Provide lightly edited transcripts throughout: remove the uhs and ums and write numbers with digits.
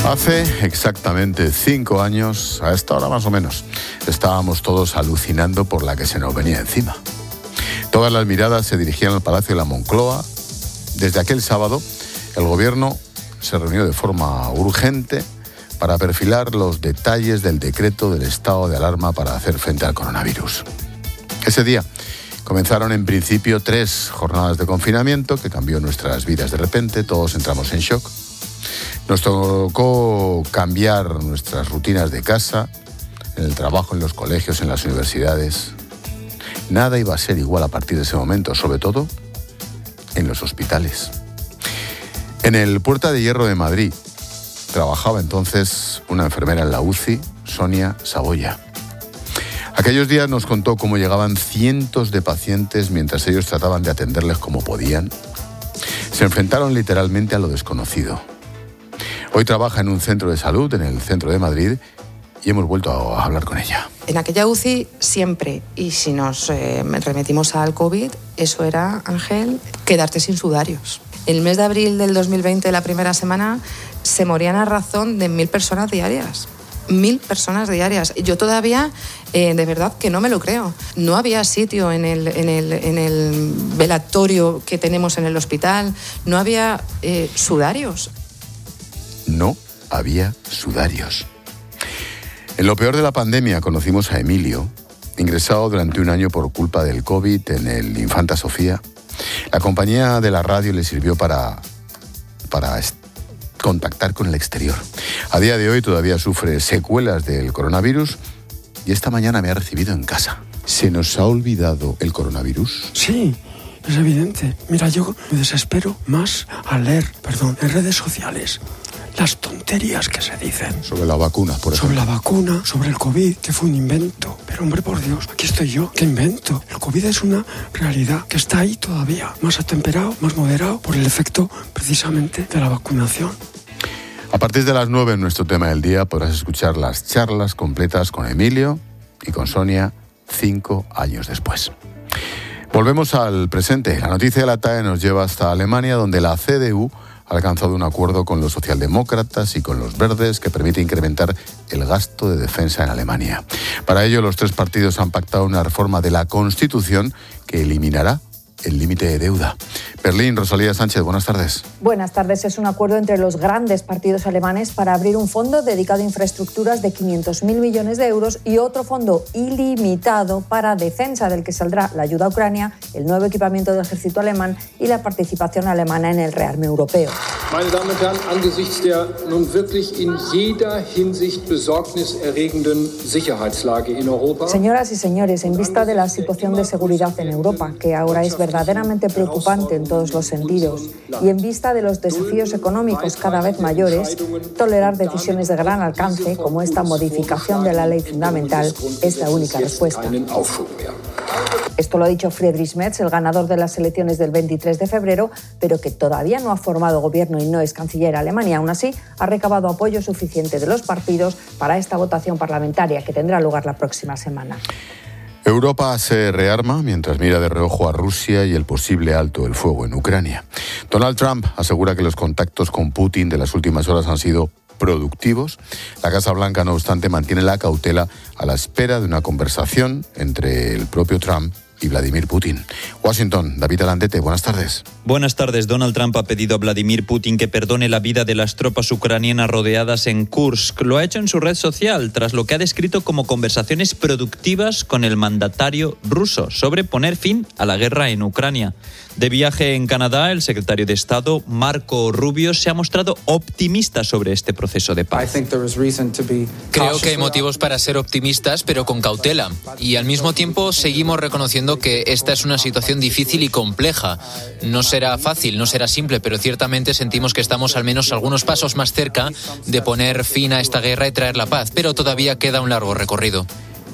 Hace exactamente 5 años, a esta hora más o menos, estábamos todos alucinando por la que se nos venía encima. Todas las miradas se dirigían al Palacio de la Moncloa. Desde aquel sábado, el gobierno se reunió de forma urgente para perfilar los detalles del decreto del estado de alarma para hacer frente al coronavirus. Ese día comenzaron en principio 3 jornadas de confinamiento que cambió nuestras vidas de repente. Todos entramos en shock. Nos tocó cambiar nuestras rutinas de casa, en el trabajo, en los colegios, en las universidades. Nada iba a ser igual a partir de ese momento, sobre todo en los hospitales. En el Puerta de Hierro de Madrid trabajaba entonces una enfermera en la UCI, Sonia Saboya. Aquellos días nos contó cómo llegaban cientos de pacientes mientras ellos trataban de atenderles como podían. Se enfrentaron literalmente a lo desconocido. Hoy trabaja en un centro de salud en el centro de Madrid y hemos vuelto a hablar con ella. En aquella UCI siempre, y si nos remitimos al COVID, eso era, Ángel, quedarte sin sudarios. El mes de abril del 2020, la primera semana, se morían a razón de 1.000 personas diarias. 1.000 personas diarias. Yo todavía, de verdad, que no me lo creo. No había sitio en el velatorio que tenemos en el hospital. No había sudarios. No había sudarios. En lo peor de la pandemia conocimos a Emilio, ingresado durante un año por culpa del COVID en el Infanta Sofía. La compañía de la radio le sirvió para contactar con el exterior. A día de hoy todavía sufre secuelas del coronavirus y esta mañana me ha recibido en casa. ¿Se nos ha olvidado el coronavirus? Sí, es evidente. Mira, yo me desespero más al leer, en redes sociales, las tonterías que se dicen. Sobre la vacuna, por ejemplo. Sobre la vacuna, sobre el COVID, que fue un invento. Pero hombre, por Dios, aquí estoy yo. ¿Qué invento? El COVID es una realidad que está ahí todavía, más atemperado, más moderado, por el efecto precisamente de la vacunación. A partir de las 9 en nuestro tema del día podrás escuchar las charlas completas con Emilio y con Sonia 5 años después. Volvemos al presente. La noticia de la TAE nos lleva hasta Alemania, donde la CDU ha alcanzado un acuerdo con los socialdemócratas y con los verdes que permite incrementar el gasto de defensa en Alemania. Para ello, los 3 partidos han pactado una reforma de la Constitución que eliminará el límite de deuda. Berlín, Rosalía Sánchez, buenas tardes. Buenas tardes. Es un acuerdo entre los grandes partidos alemanes para abrir un fondo dedicado a infraestructuras de 500.000 millones de euros y otro fondo ilimitado para defensa, del que saldrá la ayuda a Ucrania, el nuevo equipamiento del ejército alemán y la participación alemana en el rearme europeo. Meine Damen und Herren, angesichts der nun wirklich in jeder Hinsicht besorgniserregenden Sicherheitslage in Europa. Señoras y señores, en vista de la situación de seguridad en Europa, que ahora es verdaderamente preocupante en todos los sentidos, y en vista de los desafíos económicos cada vez mayores, tolerar decisiones de gran alcance, como esta modificación de la ley fundamental, es la única respuesta. Esto lo ha dicho Friedrich Merz, el ganador de las elecciones del 23 de febrero, pero que todavía no ha formado gobierno y no es canciller de Alemania. Aún así, ha recabado apoyo suficiente de los partidos para esta votación parlamentaria que tendrá lugar la próxima semana. Europa se rearma mientras mira de reojo a Rusia y el posible alto el fuego en Ucrania. Donald Trump asegura que los contactos con Putin de las últimas horas han sido productivos. La Casa Blanca, no obstante, mantiene la cautela a la espera de una conversación entre el propio Trump y Vladimir Putin. Washington, David Alandete, buenas tardes. Buenas tardes. Donald Trump ha pedido a Vladimir Putin que perdone la vida de las tropas ucranianas rodeadas en Kursk. Lo ha hecho en su red social, tras lo que ha descrito como conversaciones productivas con el mandatario ruso sobre poner fin a la guerra en Ucrania. De viaje en Canadá, el secretario de Estado, Marco Rubio, se ha mostrado optimista sobre este proceso de paz. Creo que hay motivos para ser optimistas, pero con cautela. Y al mismo tiempo seguimos reconociendo que esta es una situación difícil y compleja. No será fácil, no será simple, pero ciertamente sentimos que estamos al menos algunos pasos más cerca de poner fin a esta guerra y traer la paz, pero todavía queda un largo recorrido.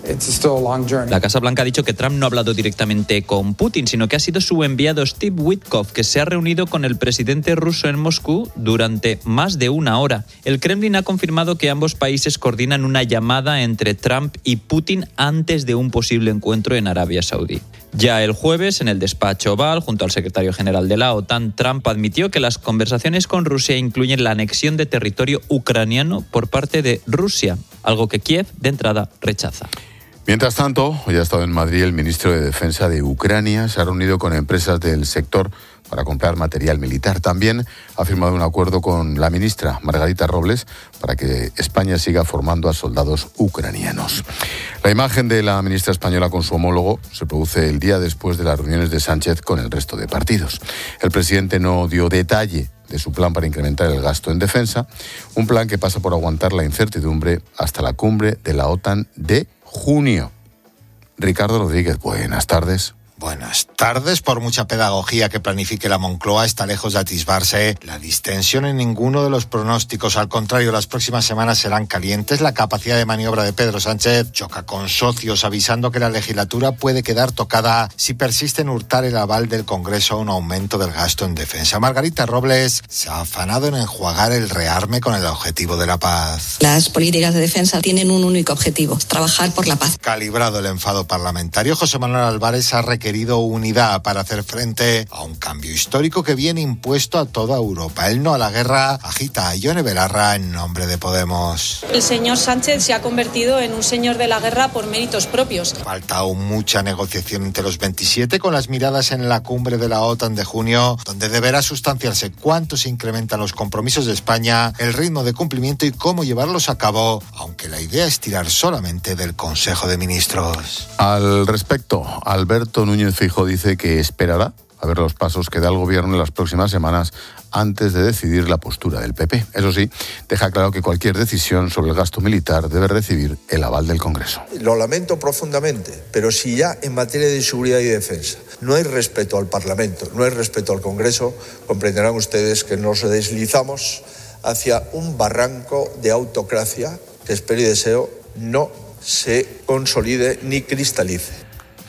La Casa Blanca ha dicho que Trump no ha hablado directamente con Putin, sino que ha sido su enviado Steve Witkoff, que se ha reunido con el presidente ruso en Moscú durante más de una hora. El Kremlin ha confirmado que ambos países coordinan una llamada entre Trump y Putin antes de un posible encuentro en Arabia Saudí. Ya el jueves, en el despacho Oval, junto al secretario general de la OTAN, Trump admitió que las conversaciones con Rusia incluyen la anexión de territorio ucraniano por parte de Rusia, algo que Kiev, de entrada, rechaza. Mientras tanto, hoy ha estado en Madrid el ministro de Defensa de Ucrania, se ha reunido con empresas del sector para comprar material militar. También ha firmado un acuerdo con la ministra Margarita Robles para que España siga formando a soldados ucranianos. La imagen de la ministra española con su homólogo se produce el día después de las reuniones de Sánchez con el resto de partidos. El presidente no dio detalle de su plan para incrementar el gasto en defensa, un plan que pasa por aguantar la incertidumbre hasta la cumbre de la OTAN de junio. Ricardo Rodríguez, buenas tardes. Buenas tardes. Por mucha pedagogía que planifique la Moncloa, está lejos de atisbarse la distensión en ninguno de los pronósticos. Al contrario, las próximas semanas serán calientes. La capacidad de maniobra de Pedro Sánchez choca con socios, avisando que la legislatura puede quedar tocada si persiste en hurtar el aval del Congreso a un aumento del gasto en defensa. Margarita Robles se ha afanado en enjuagar el rearme con el objetivo de la paz. Las políticas de defensa tienen un único objetivo: trabajar por la paz. Calibrado el enfado parlamentario, José Manuel Álvarez ha requerido unidad para hacer frente a un cambio histórico que viene impuesto a toda Europa. El no a la guerra agita a Ione Belarra en nombre de Podemos. El señor Sánchez se ha convertido en un señor de la guerra por méritos propios. Falta aún mucha negociación entre los 27, con las miradas en la cumbre de la OTAN de junio, donde deberá sustanciarse cuánto se incrementan los compromisos de España, el ritmo de cumplimiento y cómo llevarlos a cabo, aunque la idea es tirar solamente del Consejo de Ministros. Al respecto, Alberto Núñez Feijóo dice que esperará a ver los pasos que da el gobierno en las próximas semanas antes de decidir la postura del PP. Eso sí, deja claro que cualquier decisión sobre el gasto militar debe recibir el aval del Congreso. Lo lamento profundamente, pero si ya en materia de seguridad y defensa no hay respeto al Parlamento, no hay respeto al Congreso, comprenderán ustedes que nos deslizamos hacia un barranco de autocracia que espero y deseo no se consolide ni cristalice.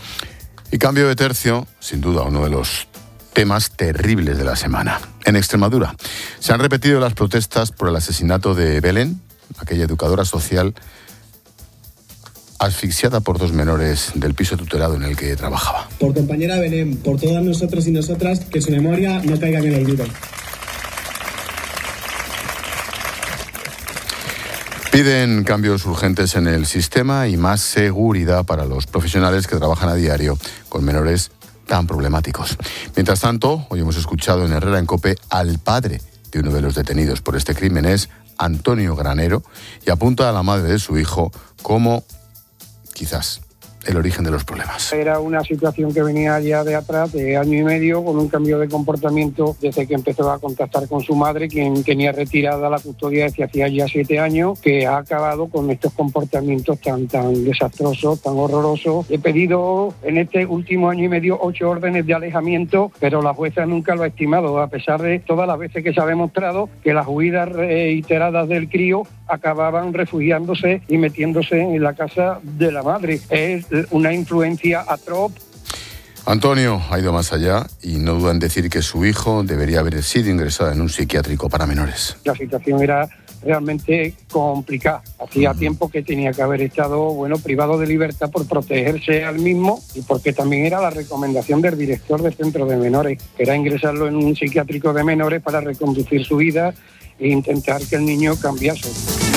Y cambio de tercio, sin duda uno de los temas terribles de la semana. En Extremadura se han repetido las protestas por el asesinato de Belén, aquella educadora social asfixiada por 2 menores del piso tutelado en el que trabajaba. Por compañera Belén, por todos nosotros y nosotras, que su memoria no caiga en el olvido. Piden cambios urgentes en el sistema y más seguridad para los profesionales que trabajan a diario con menores tan problemáticos. Mientras tanto, hoy hemos escuchado en Herrera en COPE al padre de uno de los detenidos por este crimen, es Antonio Granero, y apunta a la madre de su hijo como quizás el origen de los problemas. Era una situación que venía ya de atrás, de año y medio, con un cambio de comportamiento desde que empezó a contactar con su madre, quien tenía retirada la custodia desde hacía ya 7 años, que ha acabado con estos comportamientos tan desastrosos, tan horrorosos. He pedido en este último año y medio 8 órdenes de alejamiento, pero la jueza nunca lo ha estimado, a pesar de todas las veces que se ha demostrado que las huidas reiteradas del crío acababan refugiándose y metiéndose en la casa de la madre. Es una influencia atroz. Antonio ha ido más allá y no duda en decir que su hijo debería haber sido ingresado en un psiquiátrico para menores. La situación era realmente complicada. Hacía tiempo que tenía que haber estado, privado de libertad por protegerse al mismo y porque también era la recomendación del director del centro de menores, que era ingresarlo en un psiquiátrico de menores para reconducir su vida e intentar que el niño cambiase.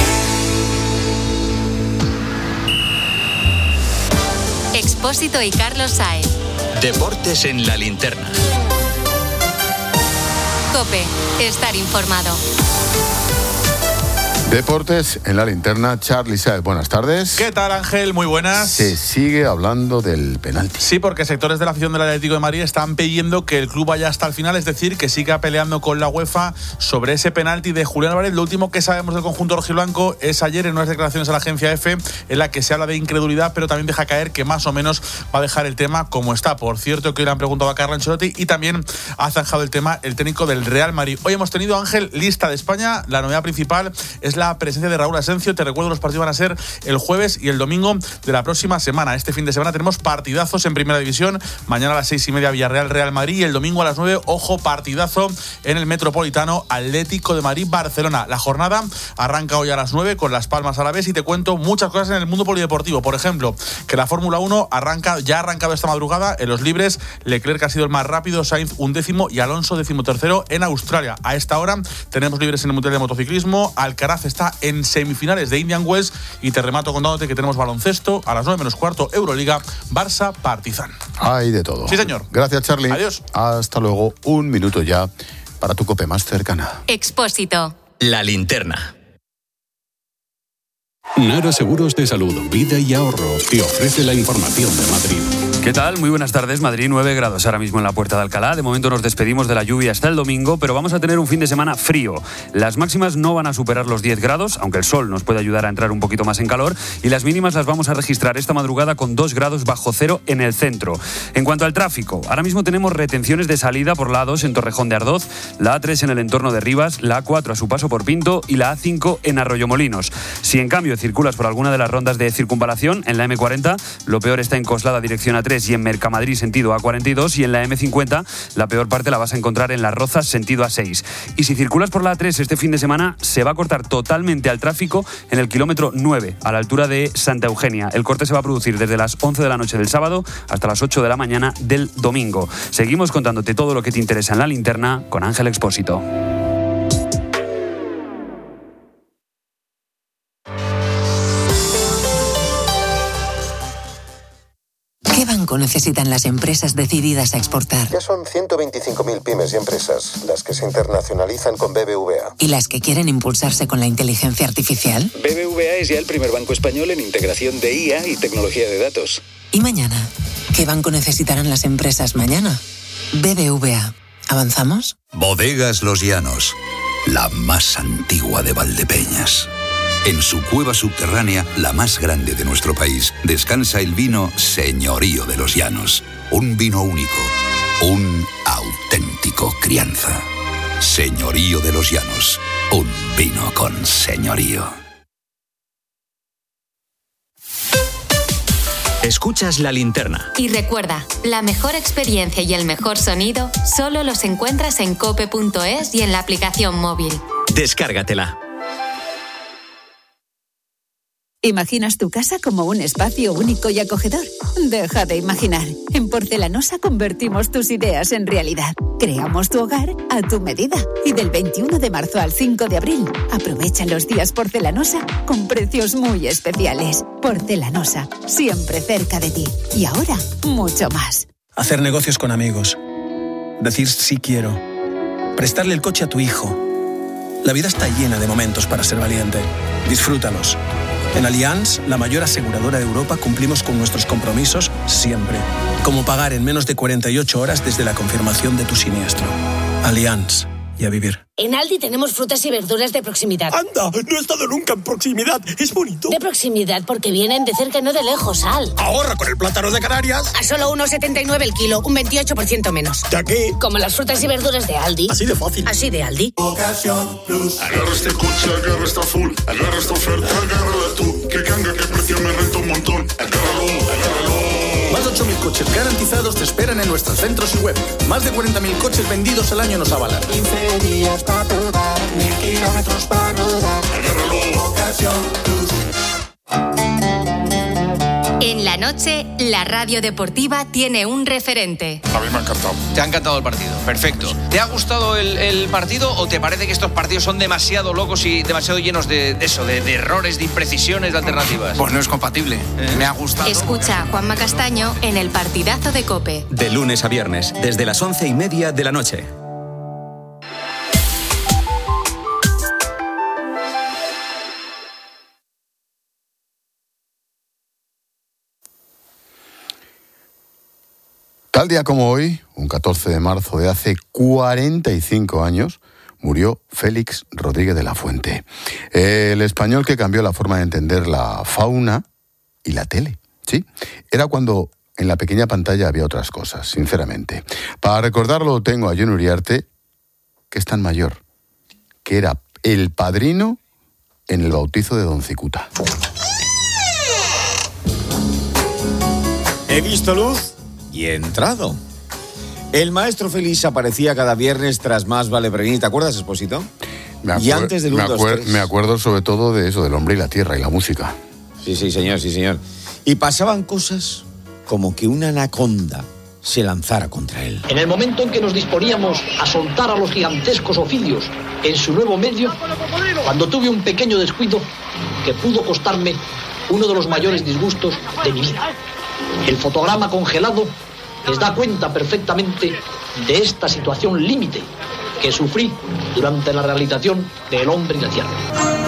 Expósito y Carlos Saez. Deportes en la linterna. COPE. Estar informado. Deportes en la linterna, Charly Saez, buenas tardes. ¿Qué tal, Ángel? Muy buenas. Se sigue hablando del penalti. Sí, porque sectores de la afición del Atlético de Madrid están pidiendo que el club vaya hasta el final, es decir, que siga peleando con la UEFA sobre ese penalti de Julián Álvarez. Lo último que sabemos del conjunto rojiblanco es ayer en unas declaraciones a la agencia EFE, en la que se habla de incredulidad, pero también deja caer que más o menos va a dejar el tema como está. Por cierto, que hoy le han preguntado a Carlo Ancelotti y también ha zanjado el tema el técnico del Real Madrid. Hoy hemos tenido, Ángel, lista de España. La novedad principal es la presencia de Raúl Asencio. Te recuerdo, los partidos van a ser el jueves y el domingo de la próxima semana. Este fin de semana tenemos partidazos en Primera División. Mañana a las 6:30 Villarreal Real Madrid y el domingo a las 9, ojo, partidazo en el Metropolitano, Atlético de Madrid-Barcelona. La jornada arranca hoy a las 9 con Las Palmas a la vez y te cuento muchas cosas en el mundo polideportivo. Por ejemplo, que la Fórmula 1 ya ha arrancado esta madrugada. En los libres, Leclerc ha sido el más rápido, Sainz 11º y Alonso 13º en Australia. A esta hora tenemos libres en el Mundial de Motociclismo. Alcaraz está en semifinales de Indian Wells y te remato contándote que tenemos baloncesto a las 9:15, Euroliga, Barça-Partizan. Hay de todo. Sí, señor. Gracias, Charlie. Adiós. Hasta luego. Un minuto ya para tu COPE más cercana. Expósito. La linterna. Nara Seguros de Salud, Vida y Ahorro te ofrece la información de Madrid. ¿Qué tal? Muy buenas tardes. Madrid, 9 grados ahora mismo en la Puerta de Alcalá. De momento nos despedimos de la lluvia hasta el domingo, pero vamos a tener un fin de semana frío. Las máximas no van a superar los 10 grados, aunque el sol nos puede ayudar a entrar un poquito más en calor, y las mínimas las vamos a registrar esta madrugada con 2 grados bajo cero en el centro. En cuanto al tráfico, ahora mismo tenemos retenciones de salida por la A2 en Torrejón de Ardoz, la A3 en el entorno de Rivas, la A4 a su paso por Pinto y la A5 en Arroyomolinos. Si en cambio circulas por alguna de las rondas de circunvalación, en la M40, lo peor está en Coslada dirección A3 y en Mercamadrid sentido A42, y en la M50 la peor parte la vas a encontrar en Las Rozas sentido A6. Y si circulas por la A3 este fin de semana, se va a cortar totalmente al tráfico en el kilómetro 9, a la altura de Santa Eugenia. El corte se va a producir desde las 11 de la noche del sábado hasta las 8 de la mañana del domingo. Seguimos contándote todo lo que te interesa en La Linterna con Ángel Expósito. ¿Qué banco necesitan las empresas decididas a exportar? Ya son 125.000 pymes y empresas las que se internacionalizan con BBVA. ¿Y las que quieren impulsarse con la inteligencia artificial? BBVA es ya el primer banco español en integración de IA y tecnología de datos. ¿Y mañana? ¿Qué banco necesitarán las empresas mañana? BBVA. ¿Avanzamos? Bodegas Los Llanos, la más antigua de Valdepeñas. En su cueva subterránea, la más grande de nuestro país, descansa el vino Señorío de los Llanos. Un vino único, un auténtico crianza. Señorío de los Llanos, un vino con señorío. Escuchas La Linterna. Y recuerda, la mejor experiencia y el mejor sonido solo los encuentras en cope.es y en la aplicación móvil. Descárgatela. ¿Imaginas tu casa como un espacio único y acogedor? Deja de imaginar. En Porcelanosa convertimos tus ideas en realidad. Creamos tu hogar a tu medida. Y del 21 de marzo al 5 de abril, aprovecha los días Porcelanosa con precios muy especiales. Porcelanosa, siempre cerca de ti. Y ahora, mucho más. Hacer negocios con amigos. Decir sí quiero. Prestarle el coche a tu hijo. La vida está llena de momentos para ser valiente. Disfrútalos. En Allianz, la mayor aseguradora de Europa, cumplimos con nuestros compromisos siempre. Como pagar en menos de 48 horas desde la confirmación de tu siniestro. Allianz. Y a vivir. En Aldi tenemos frutas y verduras de proximidad. ¡Anda! No he estado nunca en proximidad. Es bonito. De proximidad porque vienen de cerca y no de lejos, Al. Ahorra con el plátano de Canarias. A solo 1,79 el kilo, un 28% menos. ¿De aquí? Como las frutas y verduras de Aldi. Así de fácil. Así de Aldi. Ocasión Plus. Agarra este coche, agarra esta full. Agarra esta oferta, agárrala tú. Que canga, que precio me renta un montón. Agárralo. Más de 8.000 coches garantizados te esperan en nuestros centros y web. Más de 40.000 coches vendidos al año nos avalan. 15 días para probar, 1.000 kilómetros para rodar. Agárralo. Ocasión Plus. En la noche, la radio deportiva tiene un referente. A mí me ha encantado. ¿Te ha encantado el partido? Perfecto. ¿Te ha gustado el partido o te parece que estos partidos son demasiado locos y demasiado llenos de errores, de imprecisiones, de alternativas? Pues no es compatible. Me ha gustado. Escucha a Juanma Castaño en el partidazo de COPE. De lunes a viernes, desde las 11:30 de la noche. Tal día como hoy, un 14 de marzo de hace 45 años, murió Félix Rodríguez de la Fuente, el español que cambió la forma de entender la fauna y la tele. ¿Sí? Era cuando en la pequeña pantalla había otras cosas, sinceramente. Para recordarlo tengo a Jon Uriarte, que es tan mayor, que era el padrino en el bautizo de Don Cicuta. He visto luz y he entrado. El maestro Félix aparecía cada viernes tras Más vale prevenir. ¿Te acuerdas, Expósito? Y antes del 1, 2, 3. Me acuerdo sobre todo de eso, del hombre y la tierra y la música. Sí, señor, sí, señor. Y pasaban cosas como que una anaconda se lanzara contra él. En el momento en que nos disponíamos a soltar a los gigantescos ofidios en su nuevo medio, cuando tuve un pequeño descuido que pudo costarme uno de los mayores disgustos de mi vida. El fotograma congelado les da cuenta perfectamente de esta situación límite que sufrí durante la realización de El hombre y la tierra.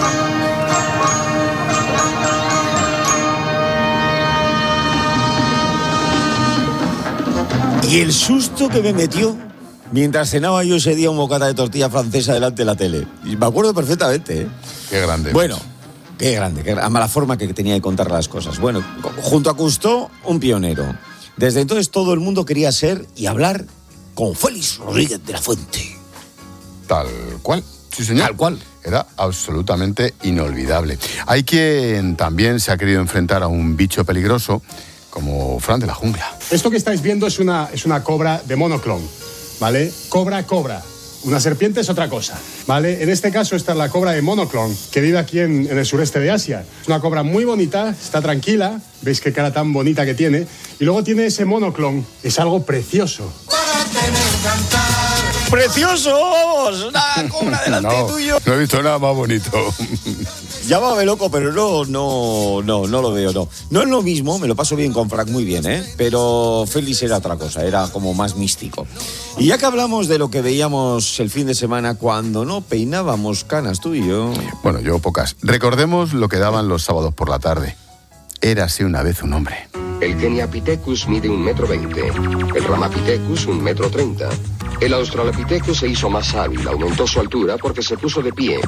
Y el susto que me metió mientras cenaba yo ese día un bocata de tortilla francesa delante de la tele. Y me acuerdo perfectamente, ¿eh? Qué grande. Bueno, qué grande, a mala forma que tenía de contar las cosas. Bueno, junto a Cousteau, un pionero. Desde entonces todo el mundo quería ser y hablar con Félix Rodríguez de la Fuente. Tal cual. Sí, señor. Tal cual. Era absolutamente inolvidable. Hay quien también se ha querido enfrentar a un bicho peligroso como Fran de la Jungla. Esto que estáis viendo es una cobra de monoclon, ¿vale? Cobra. Una serpiente es otra cosa, ¿vale? En este caso esta es la cobra de monoclon, que vive aquí en el sureste de Asia. Es una cobra muy bonita, está tranquila, veis qué cara tan bonita que tiene. Y luego tiene ese monoclon, es algo precioso. ¡Precioso! ¡Vamos! ¡Una cobra delante tuyo! No he visto nada más bonito. Llámame loco, pero no lo veo, no. No es lo mismo, me lo paso bien con Frank, muy bien, ¿eh? Pero Félix era otra cosa, era como más místico. Y ya que hablamos de lo que veíamos el fin de semana cuando no peinábamos canas tú y yo... Bueno, yo pocas. Recordemos lo que daban los sábados por la tarde. Érase una vez un hombre. El Keniapithecus mide 1,20 m, el Ramapithecus 1,30 m. El Australopithecus se hizo más hábil, aumentó su altura porque se puso de pie.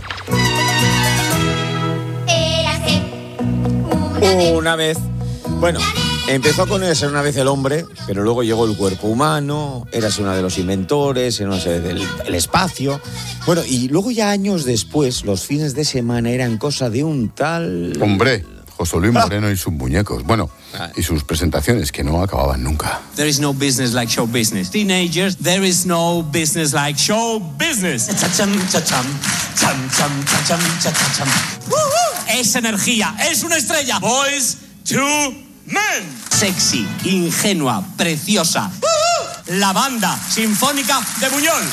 Una vez. Bueno, empezó con Érase una vez el hombre, pero luego llegó el cuerpo humano, Érase una de los inventores, Érase del espacio. Bueno, y luego ya años después, los fines de semana eran cosa de un tal... Hombre, José Luis Moreno y sus muñecos. Bueno, y sus presentaciones que no acababan nunca. There is no business like show business. Teenagers, there is no business like show business. Chacham, chacham, cham, cham, chacham, chacham. Es energía, es una estrella. Boys to men. Sexy, ingenua, preciosa. La banda sinfónica de Buñol.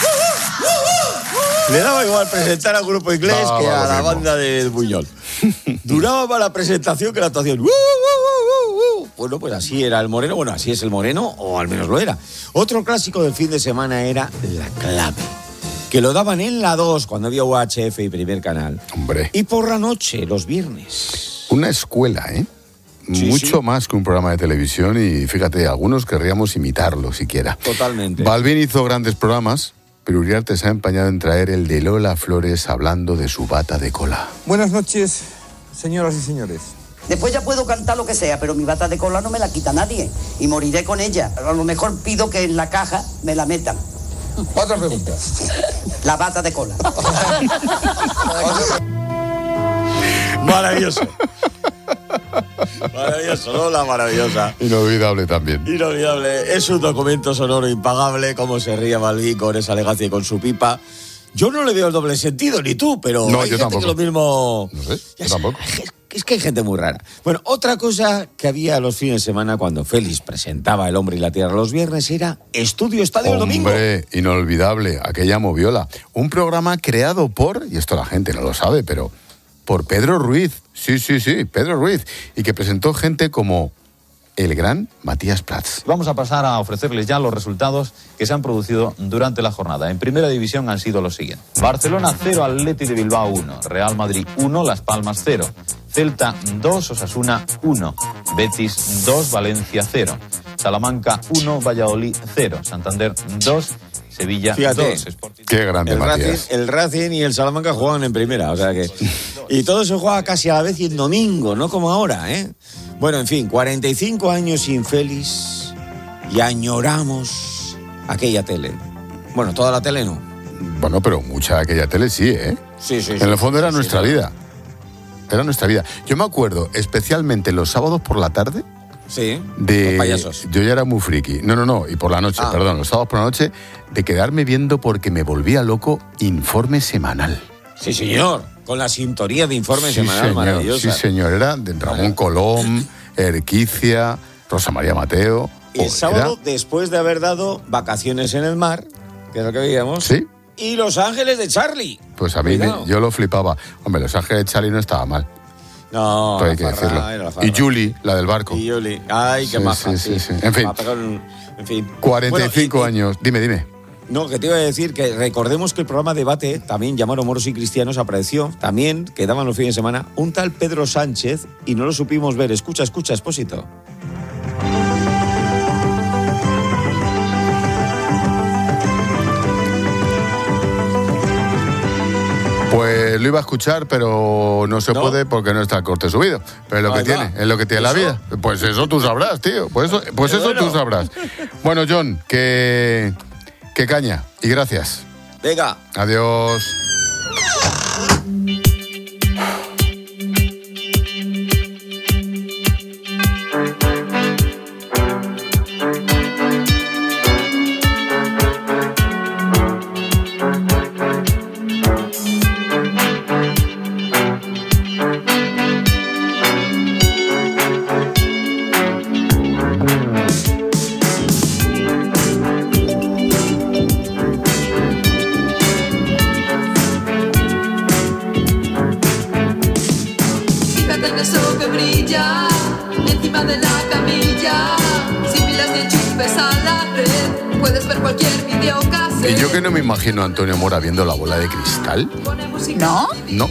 Le daba igual presentar al grupo inglés que a la banda de Buñol. Duraba más la presentación que la actuación. Bueno, pues así era el Moreno. Bueno, así es el Moreno, o al menos lo era. Otro clásico del fin de semana era La Clave, que lo daban en la 2 cuando había UHF y Primer Canal. Hombre. Y por la noche, los viernes. Una escuela, ¿eh? Sí, Mucho más que un programa de televisión y fíjate, algunos querríamos imitarlo siquiera. Totalmente. Balvin hizo grandes programas, pero Uriarte se ha empeñado en traer el de Lola Flores hablando de su bata de cola. Buenas noches, señoras y señores. Después ya puedo cantar lo que sea, pero mi bata de cola no me la quita nadie y moriré con ella. A lo mejor pido que en la caja me la metan. Otra pregunta. La bata de cola. Maravilloso. Maravilloso, Lola, maravillosa. Inolvidable también. Inolvidable. Es un documento sonoro impagable, cómo se ría Balvin con esa elegancia y con su pipa. Yo no le veo el doble sentido, ni tú, pero no, hay yo gente tampoco. que lo mismo... No sé, yo tampoco. Es que hay gente muy rara. Bueno, otra cosa que había los fines de semana cuando Félix presentaba El hombre y la tierra los viernes era Estudio Estadio el domingo. Hombre, inolvidable, aquella moviola. Un programa creado por, y esto la gente no lo sabe, pero por Pedro Ruiz. Sí, Pedro Ruiz. Y que presentó gente como el gran Matías Prats. Vamos a pasar a ofrecerles ya los resultados que se han producido durante la jornada. En primera división han sido los siguientes: Barcelona 0, Atleti de Bilbao 1, Real Madrid 1, Las Palmas 0, Celta 2, Osasuna 1, Betis 2, Valencia 0, Salamanca 1, Valladolid 0, Santander 2, Sevilla 2. Qué grande, Matías. El Racing y el Salamanca jugaban en primera, o sea que... Y todo se juega casi a la vez y en domingo, no como ahora, ¿eh? Bueno, en fin, 45 años sin Félix y añoramos aquella tele. Bueno, toda la tele no. Bueno, pero mucha de aquella tele sí, ¿eh? Sí. En el fondo era nuestra vida. era nuestra vida. Yo me acuerdo, especialmente los sábados por la tarde, sí, de los payasos. Yo ya era muy friki. No, y por la noche, perdón, los sábados por la noche, de quedarme viendo porque me volvía loco Informe Semanal. Sí, señor, con la sintonía de Informe Semanal maravillosa. Sí, señor, era de Ramón Colom, Erquicia, Rosa María Mateo. Y el sábado, después de haber dado Vacaciones en el Mar, que es lo que veíamos, ¿sí? Y Los Ángeles de Charlie. Pues a mí yo lo flipaba. Hombre, Los Ángeles de Charlie no estaba mal. No, hay que decirlo. Y Julie, la del barco. Y Julie, ay, qué maja. Sí. En fin. 45 años. Dime. No, que te iba a decir que recordemos que el programa Debate, también llamado Moros y Cristianos, apareció, también, que daban los fines de semana, un tal Pedro Sánchez y no lo supimos ver. Escucha, Expósito. Pues lo iba a escuchar, pero no se puede porque no está el corte subido. Pero es lo que tiene, es lo que tiene la vida. Pues eso tú sabrás, tío. Pues eso tú sabrás. Bueno, John, que caña. Y gracias. Venga. Adiós. ¿Y yo que no me imagino a Antonio Mora viendo La Bola de Cristal? ¿No? No.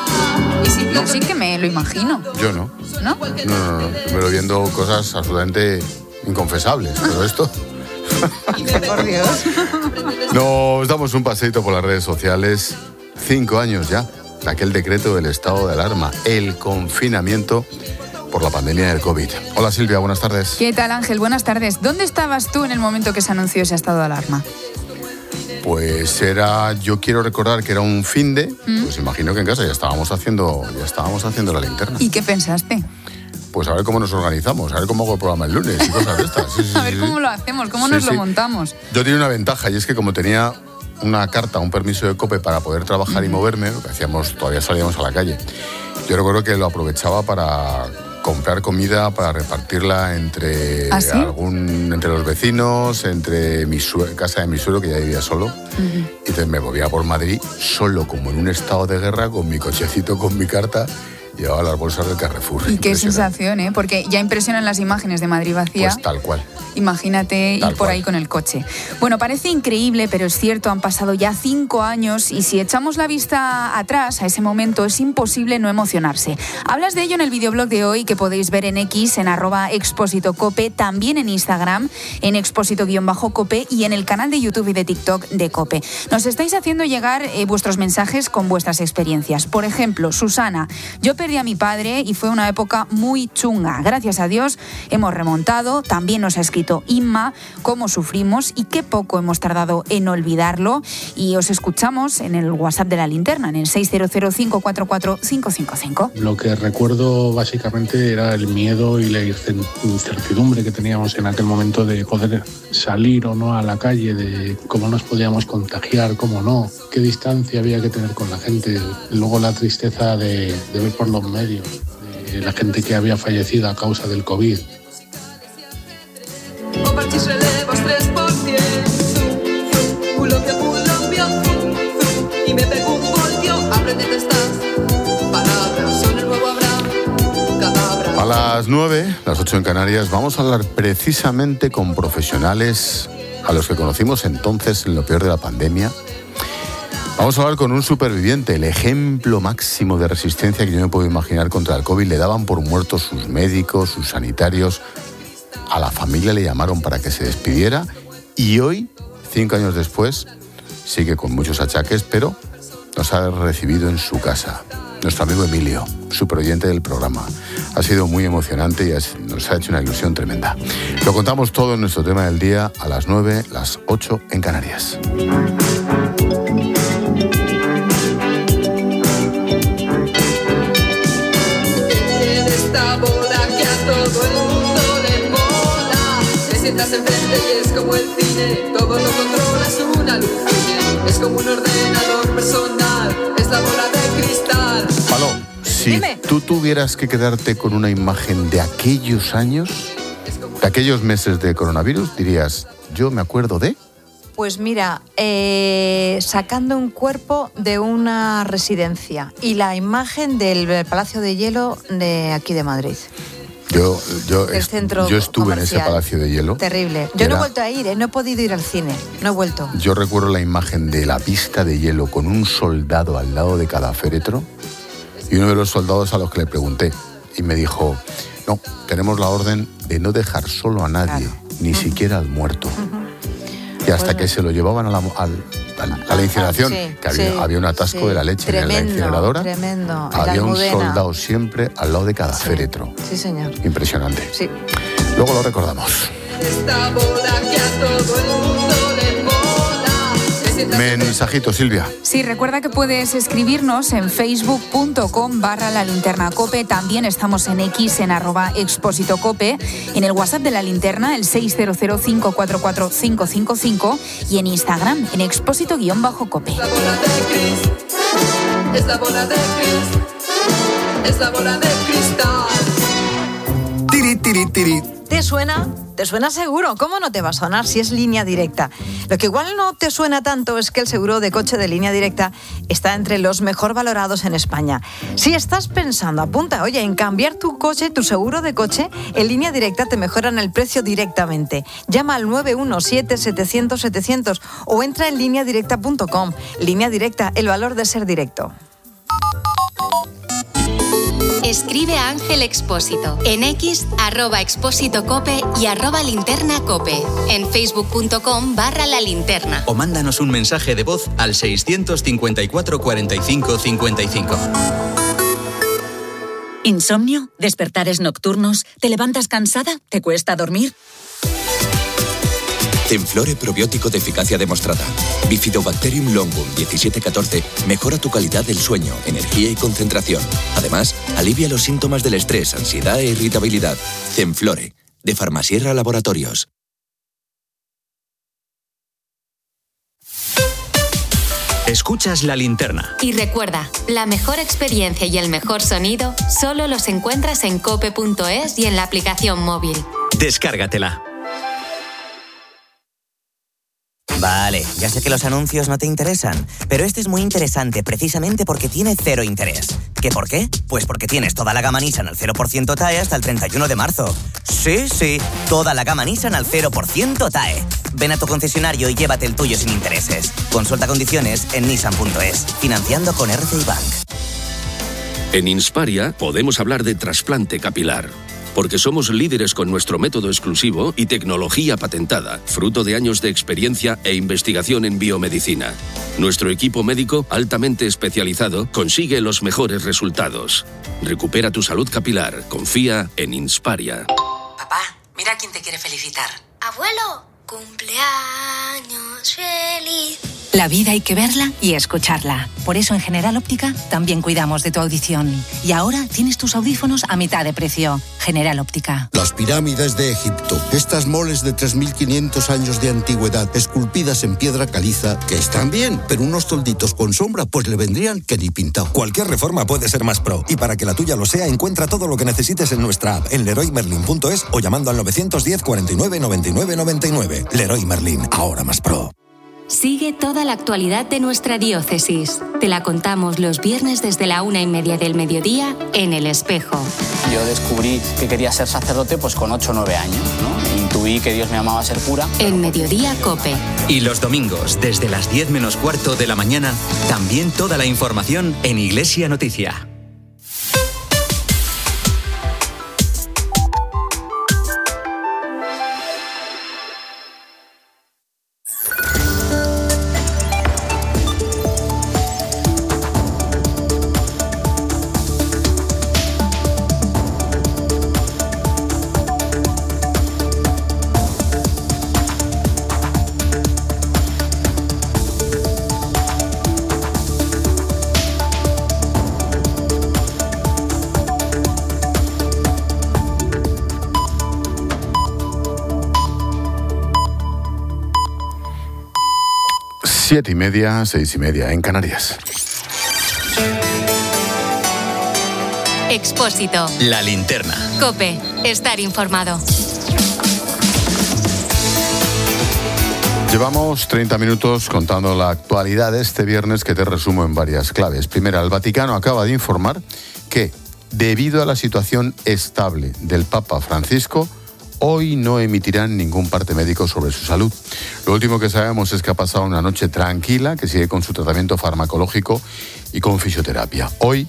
Yo sí que me lo imagino. Yo no. ¿No? No. Pero viendo cosas absolutamente inconfesables. Pero esto... Por Dios. Nos damos un paseito por las redes sociales. 5 años ya de aquel decreto del estado de alarma, el confinamiento por la pandemia del COVID. Hola Silvia, buenas tardes. ¿Qué tal, Ángel? Buenas tardes. ¿Dónde estabas tú en el momento que se anunció ese estado de alarma? Pues yo quiero recordar que era un finde, pues imagino que en casa ya estábamos haciendo la linterna. ¿Y qué pensaste? Pues a ver cómo nos organizamos, a ver cómo hago el programa el lunes y cosas de estas. Sí, a ver cómo lo hacemos, cómo nos lo montamos. Yo tenía una ventaja y es que como tenía una carta, un permiso de COPE para poder trabajar y moverme, lo que hacíamos, todavía salíamos a la calle. Yo recuerdo que lo aprovechaba para comprar comida, para repartirla entre entre los vecinos, entre casa de mi suegro, que ya vivía solo. Y entonces me movía por Madrid solo, como en un estado de guerra, con mi cochecito, con mi carta. Llevaba las bolsas del Carrefour. Y qué sensación, ¿eh? Porque ya impresionan las imágenes de Madrid vacía. Pues tal cual. Imagínate ir por ahí con el coche. Bueno, parece increíble, pero es cierto, han pasado ya 5 años y si echamos la vista atrás a ese momento es imposible no emocionarse. Hablas de ello en el videoblog de hoy que podéis ver en X, en @expósitocope, también en Instagram, en expósito_cope y en el canal de YouTube y de TikTok de Cope. Nos estáis haciendo llegar vuestros mensajes con vuestras experiencias. Por ejemplo, Susana, yo perdí a mi padre y fue una época muy chunga. Gracias a Dios hemos remontado. También nos ha escrito Inma cómo sufrimos y qué poco hemos tardado en olvidarlo. Y os escuchamos en el WhatsApp de la linterna, en el 600-544-555. Lo que recuerdo básicamente era el miedo y la incertidumbre que teníamos en aquel momento de poder salir o no a la calle, de cómo nos podíamos contagiar, cómo no, qué distancia había que tener con la gente. Luego la tristeza de ver por los medios de la gente que había fallecido a causa del COVID. Compartís relevos 3%, Colombia, y me pego un voltio, aprendete estas palabras, son el nuevo Abraham, cadabra. A las 9, las 8 en Canarias, vamos a hablar precisamente con profesionales a los que conocimos entonces en lo peor de la pandemia. Vamos a hablar con un superviviente, el ejemplo máximo de resistencia que yo me puedo imaginar contra el COVID. Le daban por muertos sus médicos, sus sanitarios. A la familia le llamaron para que se despidiera y hoy, 5 años después, sigue con muchos achaques, pero nos ha recibido en su casa. Nuestro amigo Emilio, superviviente del programa. Ha sido muy emocionante y nos ha hecho una ilusión tremenda. Lo contamos todo en nuestro tema del día a las 9, las 8 en Canarias. miras enfrente y es como el cine, todo lo controlas una alucine. Es como un ordenador personal, es la bola de cristal. Paló, si tú tuvieras que quedarte con una imagen de aquellos años, de aquellos meses de coronavirus, dirías, yo me acuerdo de... Pues mira, sacando un cuerpo de una residencia y la imagen del Palacio de Hielo de aquí de Madrid. Yo estuve en ese comercial. Palacio de Hielo. Terrible. Yo no he vuelto a ir, no he podido ir al cine, no he vuelto. Yo recuerdo la imagen de la pista de hielo con un soldado al lado de cada féretro y uno de los soldados a los que le pregunté y me dijo, no, tenemos la orden de no dejar solo a nadie, ni siquiera al muerto. Y hasta que se lo llevaban a la incineración, sí, que había un atasco de la leche en la incineradora. Tremendo. Había un soldado siempre al lado de cada féretro. Sí, señor. Impresionante. Sí. Luego lo recordamos. Esta bola que a todo el mundo le mola. Mensajito, Silvia. Sí, recuerda que puedes escribirnos en facebook.com/lalinternacope. También estamos en X, en @expósitocope. En el WhatsApp de La Linterna, el 600-544-555. Y en Instagram, en expósito_cope. Es la bola de Cris. Es la bola de Cris. Es la bola de cristal. Tiri, tiri, tiri. ¿Te suena? ¿Te suena seguro? ¿Cómo no te va a sonar si es Línea Directa? Lo que igual no te suena tanto es que el seguro de coche de Línea Directa está entre los mejor valorados en España. Si estás pensando, apunta, oye, en cambiar tu coche, tu seguro de coche, en Línea Directa te mejoran el precio directamente. Llama al 917-700-700 o entra en lineadirecta.com. Línea Directa, el valor de ser directo. Escribe a Ángel Expósito en X, @expósitocope y @linternacope. En facebook.com/la linterna. O mándanos un mensaje de voz al 654 45 55. ¿Insomnio? ¿Despertares nocturnos? ¿Te levantas cansada? ¿Te cuesta dormir? Zenflore probiótico de eficacia demostrada. Bifidobacterium longum 1714 mejora tu calidad del sueño, energía y concentración. Además, alivia los síntomas del estrés, ansiedad e irritabilidad. Zenflore, de Farmasierra Laboratorios. Escuchas La Linterna. Y recuerda, la mejor experiencia y el mejor sonido solo los encuentras en cope.es y en la aplicación móvil. Descárgatela. Vale, ya sé que los anuncios no te interesan, pero este es muy interesante precisamente porque tiene cero interés. ¿Qué por qué? Pues porque tienes toda la gama Nissan al 0% TAE hasta el 31 de marzo. Sí, toda la gama Nissan al 0% TAE. Ven a tu concesionario y llévate el tuyo sin intereses. Consulta condiciones en nissan.es, financiando con RCI Bank. En Insparia podemos hablar de trasplante capilar. Porque somos líderes con nuestro método exclusivo y tecnología patentada, fruto de años de experiencia e investigación en biomedicina. Nuestro equipo médico, altamente especializado, consigue los mejores resultados. Recupera tu salud capilar. Confía en Insparia. Papá, mira quién te quiere felicitar. Abuelo, cumpleaños feliz. La vida hay que verla y escucharla. Por eso en General Óptica también cuidamos de tu audición. Y ahora tienes tus audífonos a mitad de precio. General Óptica. Las pirámides de Egipto. Estas moles de 3.500 años de antigüedad, esculpidas en piedra caliza, que están bien, pero unos tolditos con sombra pues le vendrían que ni pintado. Cualquier reforma puede ser más pro. Y para que la tuya lo sea, encuentra todo lo que necesites en nuestra app, en leroymerlin.es o llamando al 910 49 99 99. Leroy Merlin, ahora más pro. Sigue toda la actualidad de nuestra diócesis. Te la contamos los viernes desde la 1:30 del mediodía en El Espejo. Yo descubrí que quería ser sacerdote pues con 8 o 9 años, ¿no? Intuí que Dios me llamaba a ser cura. En Mediodía Cope. Y los domingos, desde las 10 menos cuarto de la mañana, también toda la información en Iglesia Noticia. 7:30, 6:30 en Canarias. Expósito. La linterna. COPE. Estar informado. Llevamos 30 minutos contando la actualidad de este viernes, que te resumo en varias claves. Primera, el Vaticano acaba de informar que, debido a la situación estable del Papa Francisco, hoy no emitirán ningún parte médico sobre su salud. Lo último que sabemos es que ha pasado una noche tranquila, que sigue con su tratamiento farmacológico y con fisioterapia. Hoy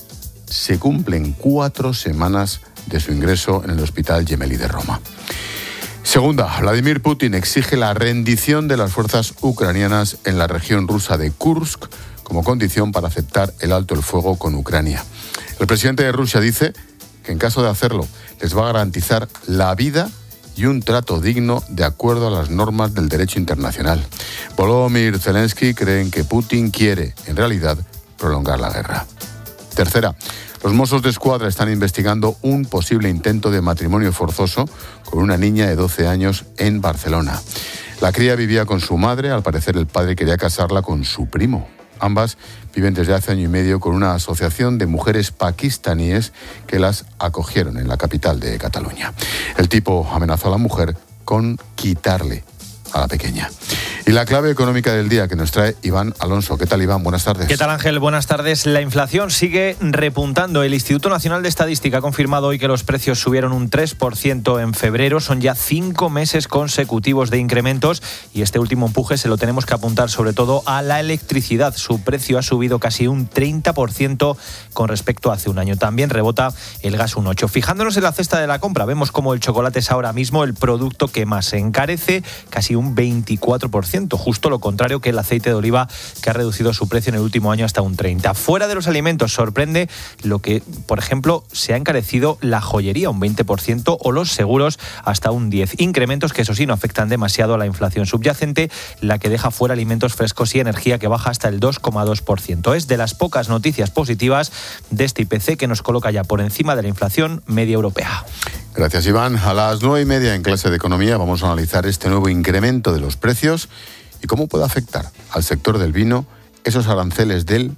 se cumplen 4 semanas de su ingreso en el Hospital Gemelli de Roma. Segunda, Vladimir Putin exige la rendición de las fuerzas ucranianas en la región rusa de Kursk como condición para aceptar el alto el fuego con Ucrania. El presidente de Rusia dice que en caso de hacerlo les va a garantizar la vida y un trato digno de acuerdo a las normas del derecho internacional. Volodymyr Zelensky cree que Putin quiere, en realidad, prolongar la guerra. Tercera, los Mossos d'Esquadra están investigando un posible intento de matrimonio forzoso con una niña de 12 años en Barcelona. La cría vivía con su madre, al parecer el padre quería casarla con su primo. Ambas viven desde hace año y medio con una asociación de mujeres pakistaníes que las acogieron en la capital de Cataluña. El tipo amenazó a la mujer con quitarle a la pequeña. Y la clave económica del día que nos trae Iván Alonso. ¿Qué tal, Iván? Buenas tardes. ¿Qué tal, Ángel? Buenas tardes. La inflación sigue repuntando. El Instituto Nacional de Estadística ha confirmado hoy que los precios subieron un 3% en febrero. Son ya 5 meses consecutivos de incrementos y este último empuje se lo tenemos que apuntar sobre todo a la electricidad. Su precio ha subido casi un 30% con respecto a hace un año. También rebota el gas un 8%. Fijándonos en la cesta de la compra, vemos como el chocolate es ahora mismo el producto que más se encarece, casi un 24%. Justo lo contrario que el aceite de oliva, que ha reducido su precio en el último año hasta un 30%. Fuera de los alimentos, sorprende lo que, por ejemplo, se ha encarecido la joyería un 20% o los seguros hasta un 10%. Incrementos que, eso sí, no afectan demasiado a la inflación subyacente, la que deja fuera alimentos frescos y energía, que baja hasta el 2,2%. Es de las pocas noticias positivas de este IPC, que nos coloca ya por encima de la inflación media europea. Gracias, Iván. A las 9:30 en clase de Economía vamos a analizar este nuevo incremento de los precios y cómo puede afectar al sector del vino esos aranceles del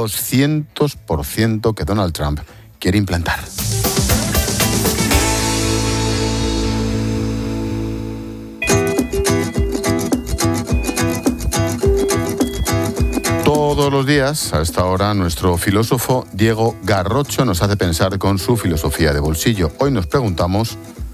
200% que Donald Trump quiere implantar. Todos los días, a esta hora, nuestro filósofo Diego Garrocho nos hace pensar con su filosofía de bolsillo. Hoy nos preguntamos,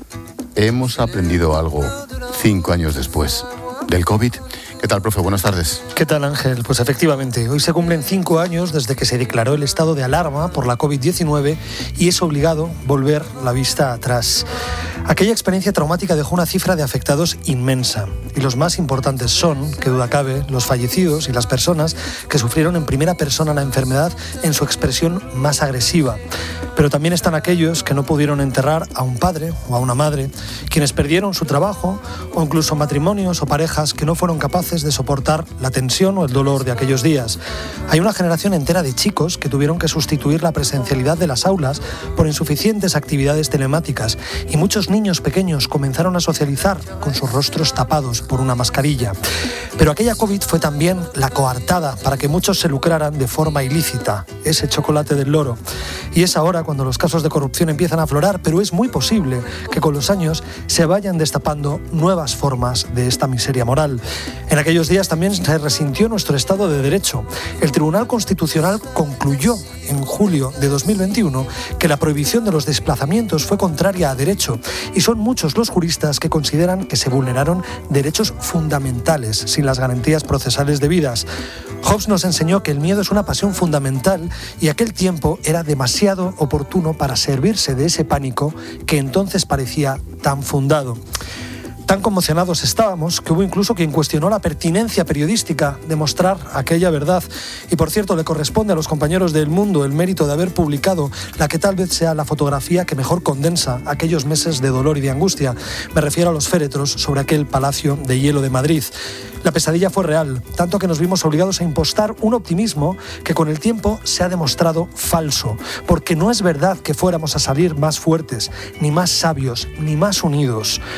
¿hemos aprendido algo 5 años después del COVID? ¿Qué tal, profe? Buenas tardes. ¿Qué tal, Ángel? Pues efectivamente, hoy se cumplen 5 años desde que se declaró el estado de alarma por la COVID-19 y es obligado volver la vista atrás. Aquella experiencia traumática dejó una cifra de afectados inmensa y los más importantes son, que duda cabe, los fallecidos y las personas que sufrieron en primera persona la enfermedad en su expresión más agresiva. Pero también están aquellos que no pudieron enterrar a un padre o a una madre, quienes perdieron su trabajo o incluso matrimonios o parejas que no fueron capaces de soportar la tensión o el dolor de aquellos días. Hay una generación entera de chicos que tuvieron que sustituir la presencialidad de las aulas por insuficientes actividades telemáticas y muchos niños pequeños comenzaron a socializar con sus rostros tapados por una mascarilla. Pero aquella COVID fue también la coartada para que muchos se lucraran de forma ilícita, ese chocolate del loro. Y es ahora cuando los casos de corrupción empiezan a aflorar, pero es muy posible que con los años se vayan destapando nuevas formas de esta miseria moral. En aquellos días también se resintió nuestro Estado de Derecho. El Tribunal Constitucional concluyó en julio de 2021 que la prohibición de los desplazamientos fue contraria a derecho y son muchos los juristas que consideran que se vulneraron derechos fundamentales sin las garantías procesales debidas. Hobbes nos enseñó que el miedo es una pasión fundamental y aquel tiempo era demasiado oportuno para servirse de ese pánico que entonces parecía tan fundado. Tan conmocionados estábamos que hubo incluso quien cuestionó la pertinencia periodística de mostrar aquella verdad. Y por cierto, le corresponde a los compañeros del Mundo el mérito de haber publicado la que tal vez sea la fotografía que mejor condensa aquellos meses de dolor y de angustia. Me refiero a los féretros sobre aquel palacio de hielo de Madrid. La pesadilla fue real, tanto que nos vimos obligados a impostar un optimismo que con el tiempo se ha demostrado falso, porque no es verdad que fuéramos a salir más fuertes, ni más sabios, ni más unidos.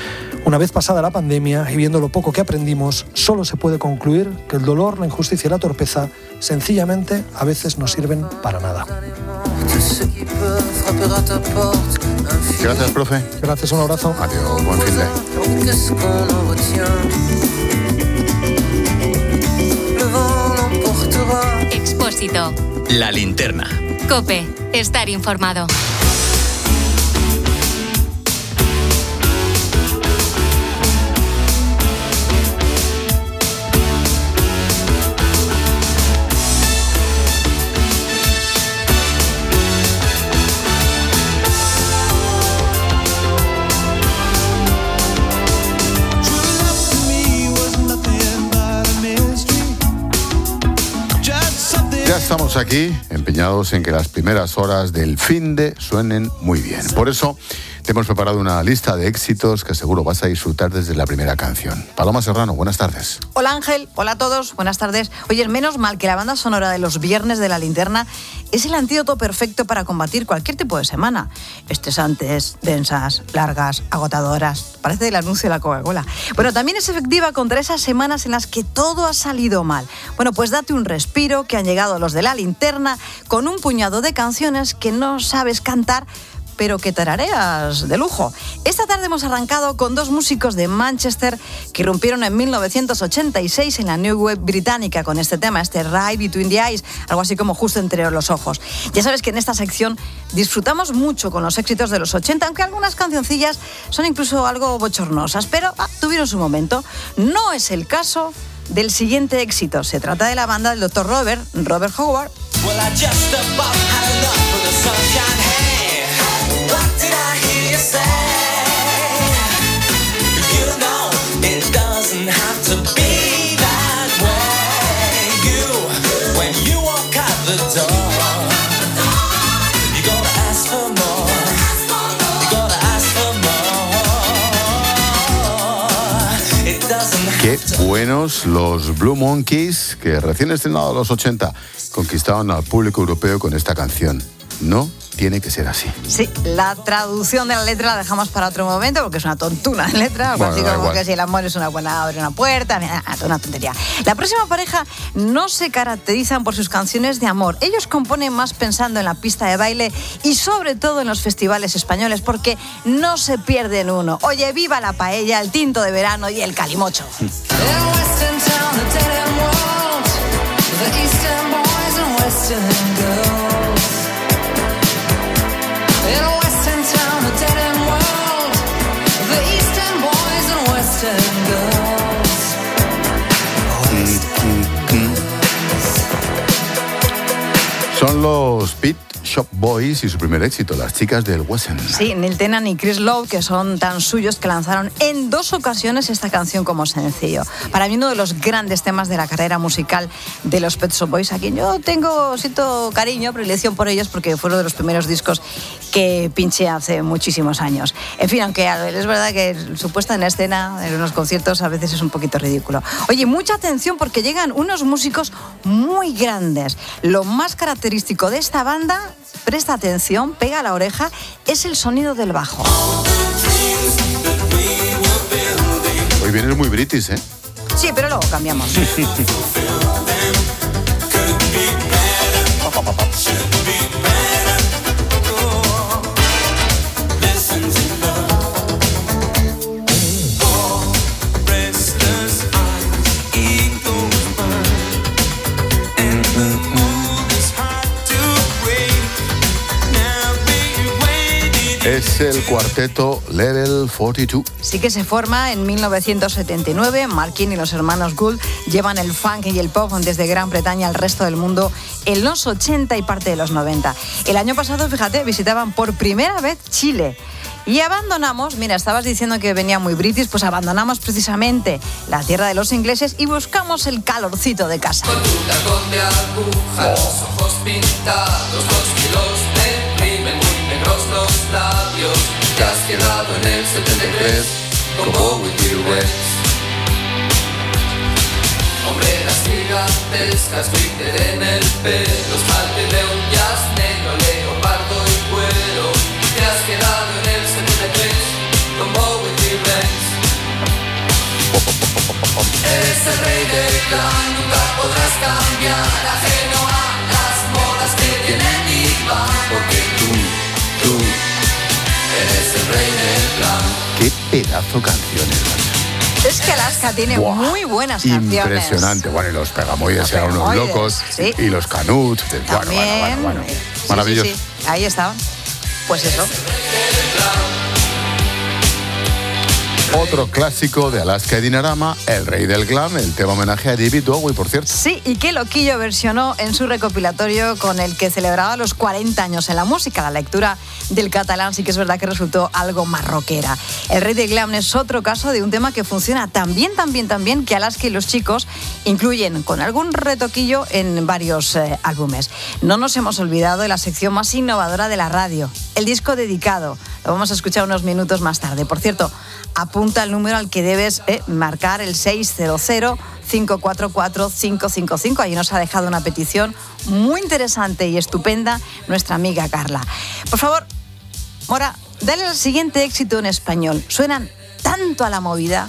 Una vez pasada la pandemia y viendo lo poco que aprendimos, solo se puede concluir que el dolor, la injusticia y la torpeza sencillamente a veces no sirven para nada. Gracias, profe. Gracias, un abrazo. Adiós, buen fin de. Expósito. La linterna. COPE. Estar informado. Ya estamos aquí, empeñados en que las primeras horas del finde suenen muy bien. Por eso te hemos preparado una lista de éxitos que seguro vas a disfrutar desde la primera canción. Paloma Serrano, buenas tardes. Hola Ángel, hola a todos, buenas tardes. Oye, menos mal que la banda sonora de los viernes de La Linterna es el antídoto perfecto para combatir cualquier tipo de semana. Estresantes, densas, largas, agotadoras. Parece el anuncio de la Coca-Cola. Bueno, también es efectiva contra esas semanas en las que todo ha salido mal. Bueno, pues date un respiro, que han llegado los de La Linterna con un puñado de canciones que no sabes cantar, pero que tarareas de lujo. Esta tarde hemos arrancado con dos músicos de Manchester que irrumpieron en 1986 en la New Wave británica con este tema, este Right Between the Eyes, algo así como justo entre los ojos. Ya sabes que en esta sección disfrutamos mucho con los éxitos de los 80, aunque algunas cancioncillas son incluso algo bochornosas, pero tuvieron su momento. No es el caso del siguiente éxito. Se trata de la banda del Dr. Robert Howard. Well, I just about had enough of the sunshine. Hey, what did I hear you say? You know it doesn't have to be that way. You, when you walk out the door, you gotta ask for more. You gotta ask for more. It doesn't have Qué buenos los Blue Monkeys, que recién estrenados los 80 conquistaban al público europeo con esta canción. No tiene que ser así. Sí, la traducción de la letra la dejamos para otro momento porque es una tontuna de letra, algo así como que si el amor es una buena, abre una puerta, una tontería. La próxima pareja no se caracterizan por sus canciones de amor. Ellos componen más pensando en la pista de baile y sobre todo en los festivales españoles porque no se pierden uno. Oye, viva la paella, el tinto de verano y el calimocho. Son los Pet Shop Boys y su primer éxito, las chicas del West End. Sí, Neil Tennant y Chris Lowe, que son tan suyos que lanzaron en 2 ocasiones esta canción como sencillo. Para mí uno de los grandes temas de la carrera musical de los Pet Shop Boys, a quien yo siento cariño, predilección por ellos, porque fueron de los primeros discos que pinché hace muchísimos años. En fin, aunque es verdad que su puesta en escena en unos conciertos a veces es un poquito ridículo. Oye, mucha atención porque llegan unos músicos muy grandes. Lo más característico de esta banda, presta atención, pega la oreja, es el sonido del bajo. Hoy vienes muy british, ¿eh? Sí, pero luego cambiamos. Es el cuarteto Level 42. Sí que se forma en 1979. Martin y los hermanos Gould llevan el funk y el pop desde Gran Bretaña al resto del mundo en los 80 y parte de los 90. El año pasado, fíjate, visitaban por primera vez Chile. Y abandonamos, mira, estabas diciendo que venía muy british, pues abandonamos precisamente la tierra de los ingleses y buscamos el calorcito de casa. Con tu tacón de aguja, los ojos pintados, 2 kilos de rímel, muy negros los labios. Te has quedado en el 73, como Whitney Rex. Hombreras gigantescas, glitter en el pelo, esmalte de un jazz negro, leopardo y cuero. Te has quedado en el 73, como Whitney Rex. Qué pedazo canciones, macho. Es que Alaska tiene muy buenas canciones. Impresionante. Bueno, y los Pegamoides eran unos locos. Sí. Y los Canuts. Bueno. Maravilloso. Sí. Ahí estaban. Pues eso. Otro clásico de Alaska y Dinarama, El Rey del Glam, el tema homenaje a David Bowie, por cierto. Sí, y que Loquillo versionó en su recopilatorio con el que celebraba los 40 años en la música. La lectura del catalán sí que es verdad que resultó algo más rockera. El Rey del Glam es otro caso de un tema que funciona tan bien que Alaska y los chicos incluyen con algún retoquillo en varios álbumes. No nos hemos olvidado de la sección más innovadora de la radio, el disco dedicado. Lo vamos a escuchar unos minutos más tarde. Por cierto, apunta el número al que debes marcar, el 600-544-555. Ahí nos ha dejado una petición muy interesante y estupenda nuestra amiga Carla. Por favor, Mora, dale al siguiente éxito en español. Suenan tanto a la movida.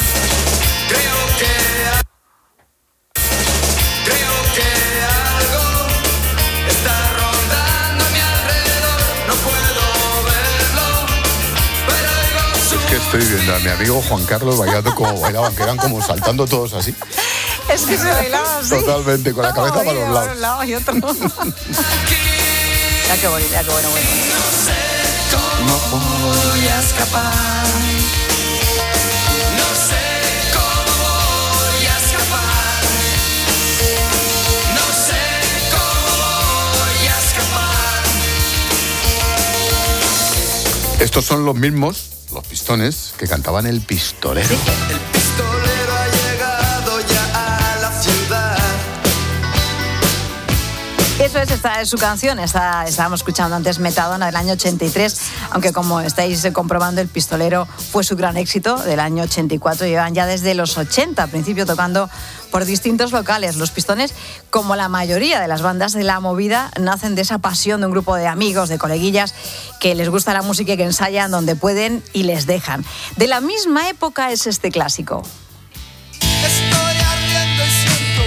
Estoy viendo a mi amigo Juan Carlos bailando como bailaban, que eran como saltando todos así. Es que se bailaba así. Totalmente, con la cabeza para los lados. Para un lado y otro. Ya qué bonito, ya qué bueno. No voy a escapar. No sé cómo voy a escapar. No sé cómo voy a escapar. Estos son los mismos, los Pistones, que cantaban El Pistolero. Sí. El pistolero ha llegado ya a la ciudad. Eso es, esta es su canción. Estábamos escuchando antes Metadona del año 83, aunque como estáis comprobando, El Pistolero fue su gran éxito del año 84. Llevan ya desde los 80, al principio tocando por distintos locales. Los Pistones, como la mayoría de las bandas de la movida, nacen de esa pasión de un grupo de amigos, de coleguillas, que les gusta la música y que ensayan donde pueden y les dejan. De la misma época es este clásico. Estoy ardiendo y siento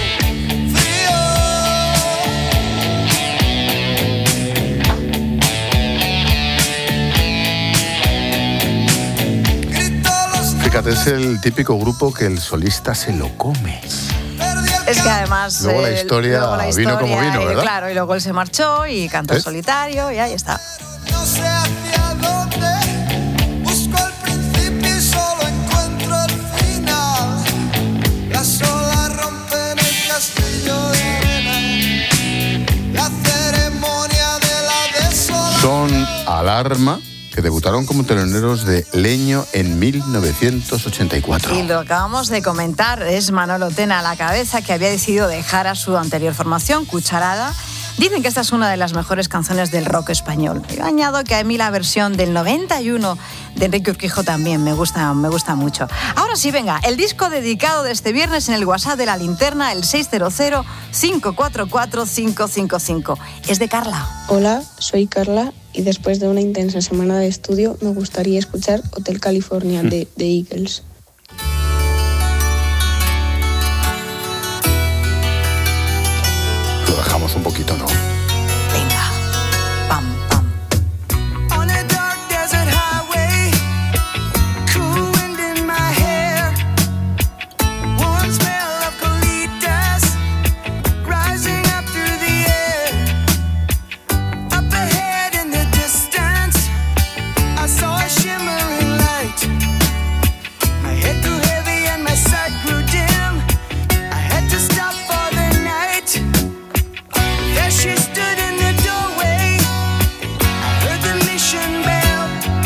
frío. Fíjate, es el típico grupo que el solista se lo come. Es que además luego la historia vino como vino, ¿verdad? Claro, y luego él se marchó y cantó en solitario y ahí está. No sé hacia dónde, busco el principio y solo encuentro el final. Las olas rompen el castillo de arena, la ceremonia de la desolación. Son Alarma, que debutaron como teloneros de Leño en 1984. Y lo acabamos de comentar, es Manolo Tena a la cabeza, que había decidido dejar a su anterior formación, Cucharada. Dicen que esta es una de las mejores canciones del rock español. Yo añado que a mí la versión del 91 de Enrique Urquijo también me gusta mucho. Ahora sí, venga, el disco dedicado de este viernes en el WhatsApp de La Linterna, el 600-544-555. Es de Carla. Hola, soy Carla y después de una intensa semana de estudio me gustaría escuchar Hotel California de The Eagles. Lo dejamos un poquito, ¿no? Venga. Pam, pam. On a dark desert highway, cool wind in my hair, warm smell of colitas rising up through the air. Up ahead in the distance, I saw a shimmering light. My head grew heavy and my sight grew dim. I had to stop for the night. There she stood in the doorway. I heard the mission bell.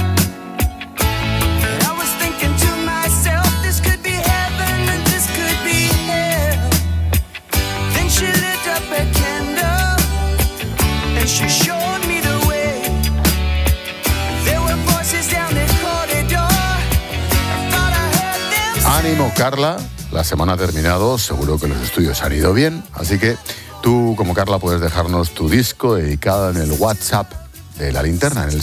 And I was thinking to myself, this could be heaven and this could be hell. Then she lit up a candle and she showed me the way. There were voices down the corridor. I thought I heard them. Ánimo, Carla. La semana ha terminado, seguro que los estudios han ido bien, así que tú, como Carla, puedes dejarnos tu disco dedicado en el WhatsApp de La Linterna, en el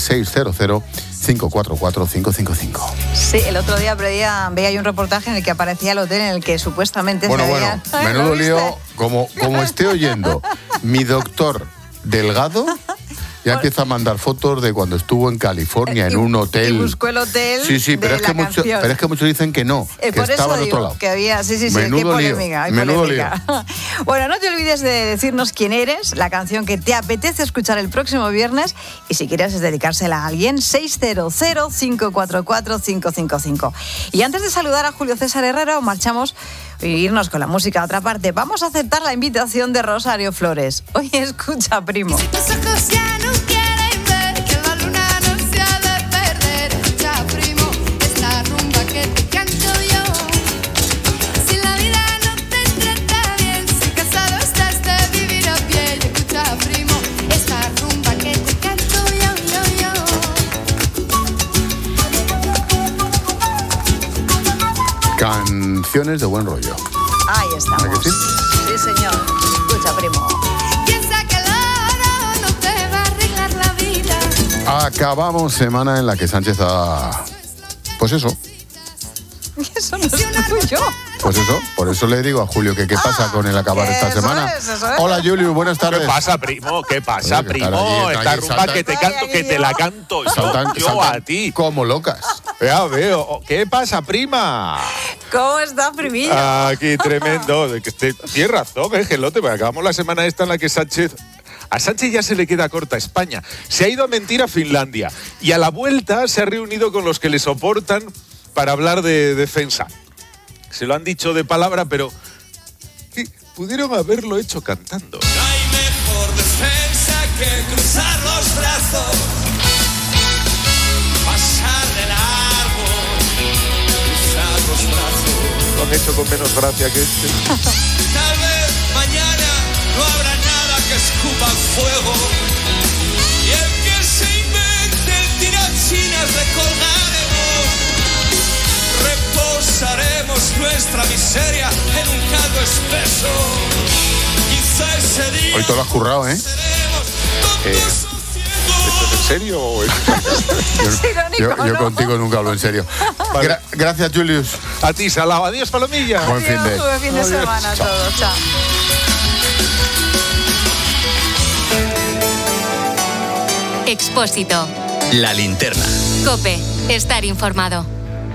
600-544-555. Sí, el otro día veía yo un reportaje en el que aparecía el hotel en el que supuestamente Bueno, se veían... menudo lío, como esté oyendo mi doctor Delgado, Ya empieza a mandar fotos de cuando estuvo en California, en un hotel. Y buscó el hotel. Sí, pero es que muchos dicen que no, que por estaba eso en otro lado. Que había, sí, Menudo qué polémica. lío. Menudo lío. Bueno, no te olvides de decirnos quién eres, la canción que te apetece escuchar el próximo viernes y si quieres dedicársela a alguien, 600-544-555. Y antes de saludar a Julio César Herrera, marchamos y irnos con la música a otra parte. Vamos a aceptar la invitación de Rosario Flores. Hoy escucha, primo. Canciones de buen rollo. Ahí estamos. ¿Verdad que sí? Sí, señor. Escucha, primo. Piensa que el oro no te va a arreglar la vida. Acabamos semana en la que Sánchez ha... Pues eso. Eso no es tuyo. Pues eso, por eso le digo a Julio que qué pasa con el acabar esta semana. Eso es. Hola, Julio, buenas tardes. ¿Qué pasa, primo? ¿Qué pasa, Oye, que primo? estar Esta allí, rumba saltan- que te canto, que te la canto yo a ti. Como locas. Ya veo. ¿Qué pasa, prima? ¿Cómo está, primillo? Aquí, tremendo. Tienes razón, Gelote, porque acabamos la semana esta en la que Sánchez... A Sánchez ya se le queda corta España. Se ha ido a mentir a Finlandia. Y a la vuelta se ha reunido con los que le soportan para hablar de defensa. Se lo han dicho de palabra, pero pudieron haberlo hecho cantando. No hay mejor defensa que cruzar los brazos, pasar de largo, cruzar los brazos. Lo han hecho con menos gracia que este. Tal vez mañana no habrá nada que escupa fuego, y el que se invente el tirachines recolgaremos, reposaremos nuestra miseria en un caldo espeso. Quizá ese día Hoy te lo has currado, ¿eh? ¿Esto es en serio o es Yo contigo nunca hablo en serio. Vale. Gracias, Julius. A ti, Salao. Adiós, Palomilla. Buen fin de... Buen fin de semana a todos. Chao. Expósito. La linterna. Cope. Estar informado.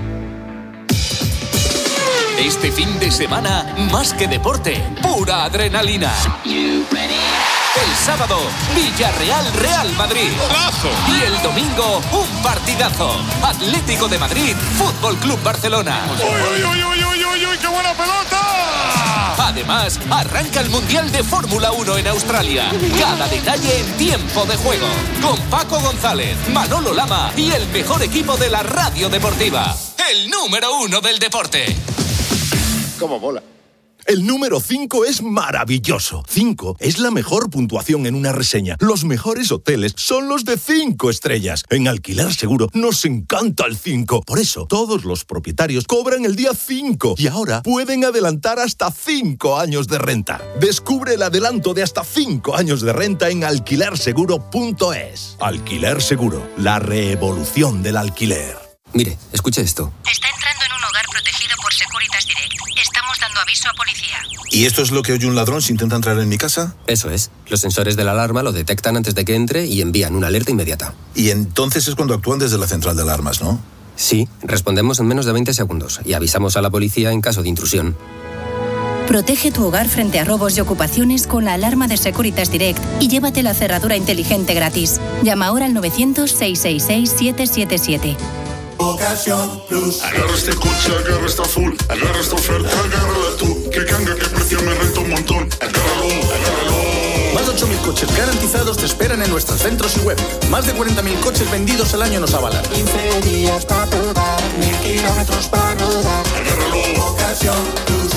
Este fin de semana, más que deporte, pura adrenalina. El sábado, Villarreal-Real Madrid. Y el domingo, un partidazo. Atlético de Madrid, Fútbol Club Barcelona. ¡Uy, qué buena pelota! Además, arranca el Mundial de Fórmula 1 en Australia. Cada detalle en tiempo de juego. Con Paco González, Manolo Lama y el mejor equipo de la radio deportiva. El número 1 del deporte. ¿Cómo mola? El número 5 es maravilloso. 5 es la mejor puntuación en una reseña. Los mejores hoteles son los de 5 estrellas. En Alquiler Seguro nos encanta el 5. Por eso, todos los propietarios cobran el día 5 y ahora pueden adelantar hasta 5 años de renta. Descubre el adelanto de hasta 5 años de renta en alquilerseguro.es. Alquiler Seguro, la revolución del alquiler. Mire, escuche esto. Está entrando en un hogar protegido por Securitas Direct. Estamos dando aviso a policía. ¿Y esto es lo que oye un ladrón si intenta entrar en mi casa? Eso es. Los sensores de la alarma lo detectan antes de que entre y envían una alerta inmediata. Y entonces es cuando actúan desde la central de alarmas, ¿no? Sí, respondemos en menos de 20 segundos y avisamos a la policía en caso de intrusión. Protege tu hogar frente a robos y ocupaciones con la alarma de Securitas Direct y llévate la cerradura inteligente gratis. Llama ahora al 900-666-777. Ocasión Plus. Agarra este coche, agarra esta full. Agarra esta oferta, agárrala tú. Que canga, que precio me renta un montón. Agárralo, agárralo. Más de 8.000 coches garantizados te esperan en nuestros centros y web. Más de 40.000 coches vendidos al año nos avalan. 15 días para probar, 1000 kilómetros para rodar. Agárralo, Ocasión Plus.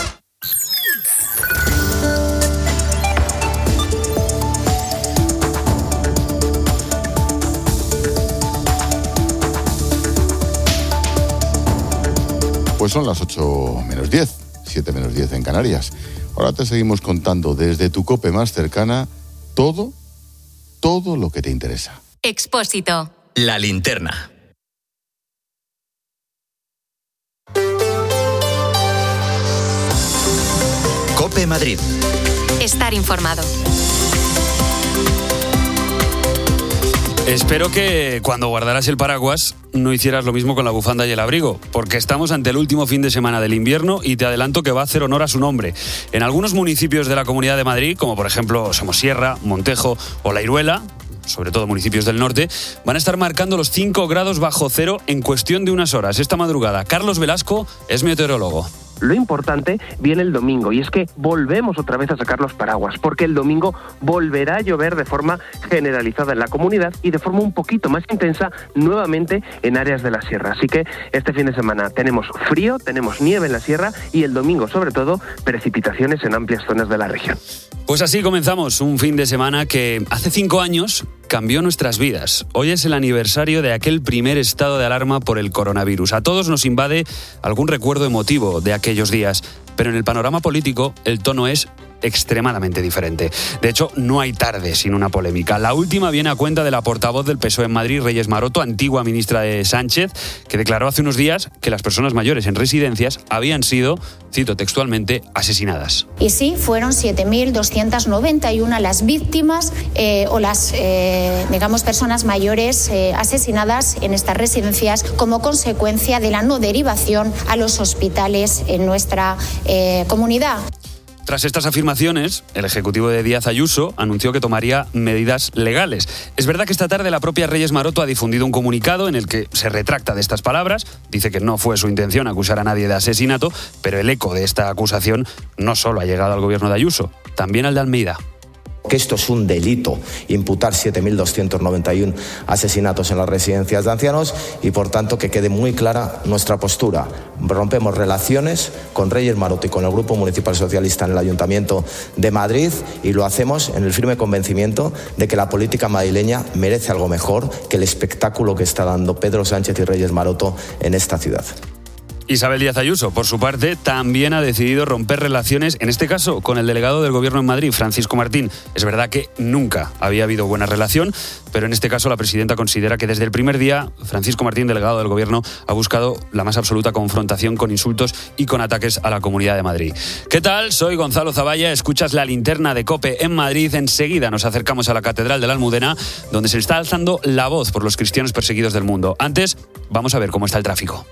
Pues son las 8 menos 10, 7 menos 10 en Canarias. Ahora te seguimos contando desde tu COPE más cercana todo lo que te interesa. Expósito. La linterna. COPE Madrid. Estar informado. Espero que cuando guardaras el paraguas no hicieras lo mismo con la bufanda y el abrigo, porque estamos ante el último fin de semana del invierno y te adelanto que va a hacer honor a su nombre. En algunos municipios de la Comunidad de Madrid, como por ejemplo Somosierra, Montejo o La Iruela, sobre todo municipios del norte, van a estar marcando los 5 grados bajo cero en cuestión de unas horas. Esta madrugada, Carlos Velasco es meteorólogo. Lo importante viene el domingo, y es que volvemos otra vez a sacar los paraguas, porque el domingo volverá a llover de forma generalizada en la comunidad y de forma un poquito más intensa nuevamente en áreas de la sierra. Así que este fin de semana tenemos frío, tenemos nieve en la sierra y el domingo, sobre todo, precipitaciones en amplias zonas de la región. Pues así comenzamos un fin de semana que hace 5 años cambió nuestras vidas. Hoy es el aniversario de aquel primer estado de alarma por el coronavirus. A todos nos invade algún recuerdo emotivo de aquellos días, pero en el panorama político el tono es extremadamente diferente. De hecho, no hay tarde sin una polémica. La última viene a cuenta de la portavoz del PSOE en Madrid, Reyes Maroto, antigua ministra de Sánchez, que declaró hace unos días que las personas mayores en residencias habían sido, cito textualmente, asesinadas. Y sí, fueron 7.291 las víctimas o las, personas mayores asesinadas en estas residencias como consecuencia de la no derivación a los hospitales en nuestra comunidad. Tras estas afirmaciones, el ejecutivo de Díaz Ayuso anunció que tomaría medidas legales. Es verdad que esta tarde la propia Reyes Maroto ha difundido un comunicado en el que se retracta de estas palabras, dice que no fue su intención acusar a nadie de asesinato, pero el eco de esta acusación no solo ha llegado al gobierno de Ayuso, también al de Almeida. Que esto es un delito, imputar 7.291 asesinatos en las residencias de ancianos y, por tanto, que quede muy clara nuestra postura. Rompemos relaciones con Reyes Maroto y con el Grupo Municipal Socialista en el Ayuntamiento de Madrid y lo hacemos en el firme convencimiento de que la política madrileña merece algo mejor que el espectáculo que está dando Pedro Sánchez y Reyes Maroto en esta ciudad. Isabel Díaz Ayuso, por su parte, también ha decidido romper relaciones, en este caso con el delegado del Gobierno en Madrid, Francisco Martín. Es verdad que nunca había habido buena relación, pero en este caso la presidenta considera que desde el primer día Francisco Martín, delegado del Gobierno, ha buscado la más absoluta confrontación con insultos y con ataques a la Comunidad de Madrid. ¿Qué tal? Soy Gonzalo Zavalla, escuchas la linterna de COPE en Madrid. Enseguida nos acercamos a la Catedral de la Almudena, donde se está alzando la voz por los cristianos perseguidos del mundo. Antes, vamos a ver cómo está el tráfico.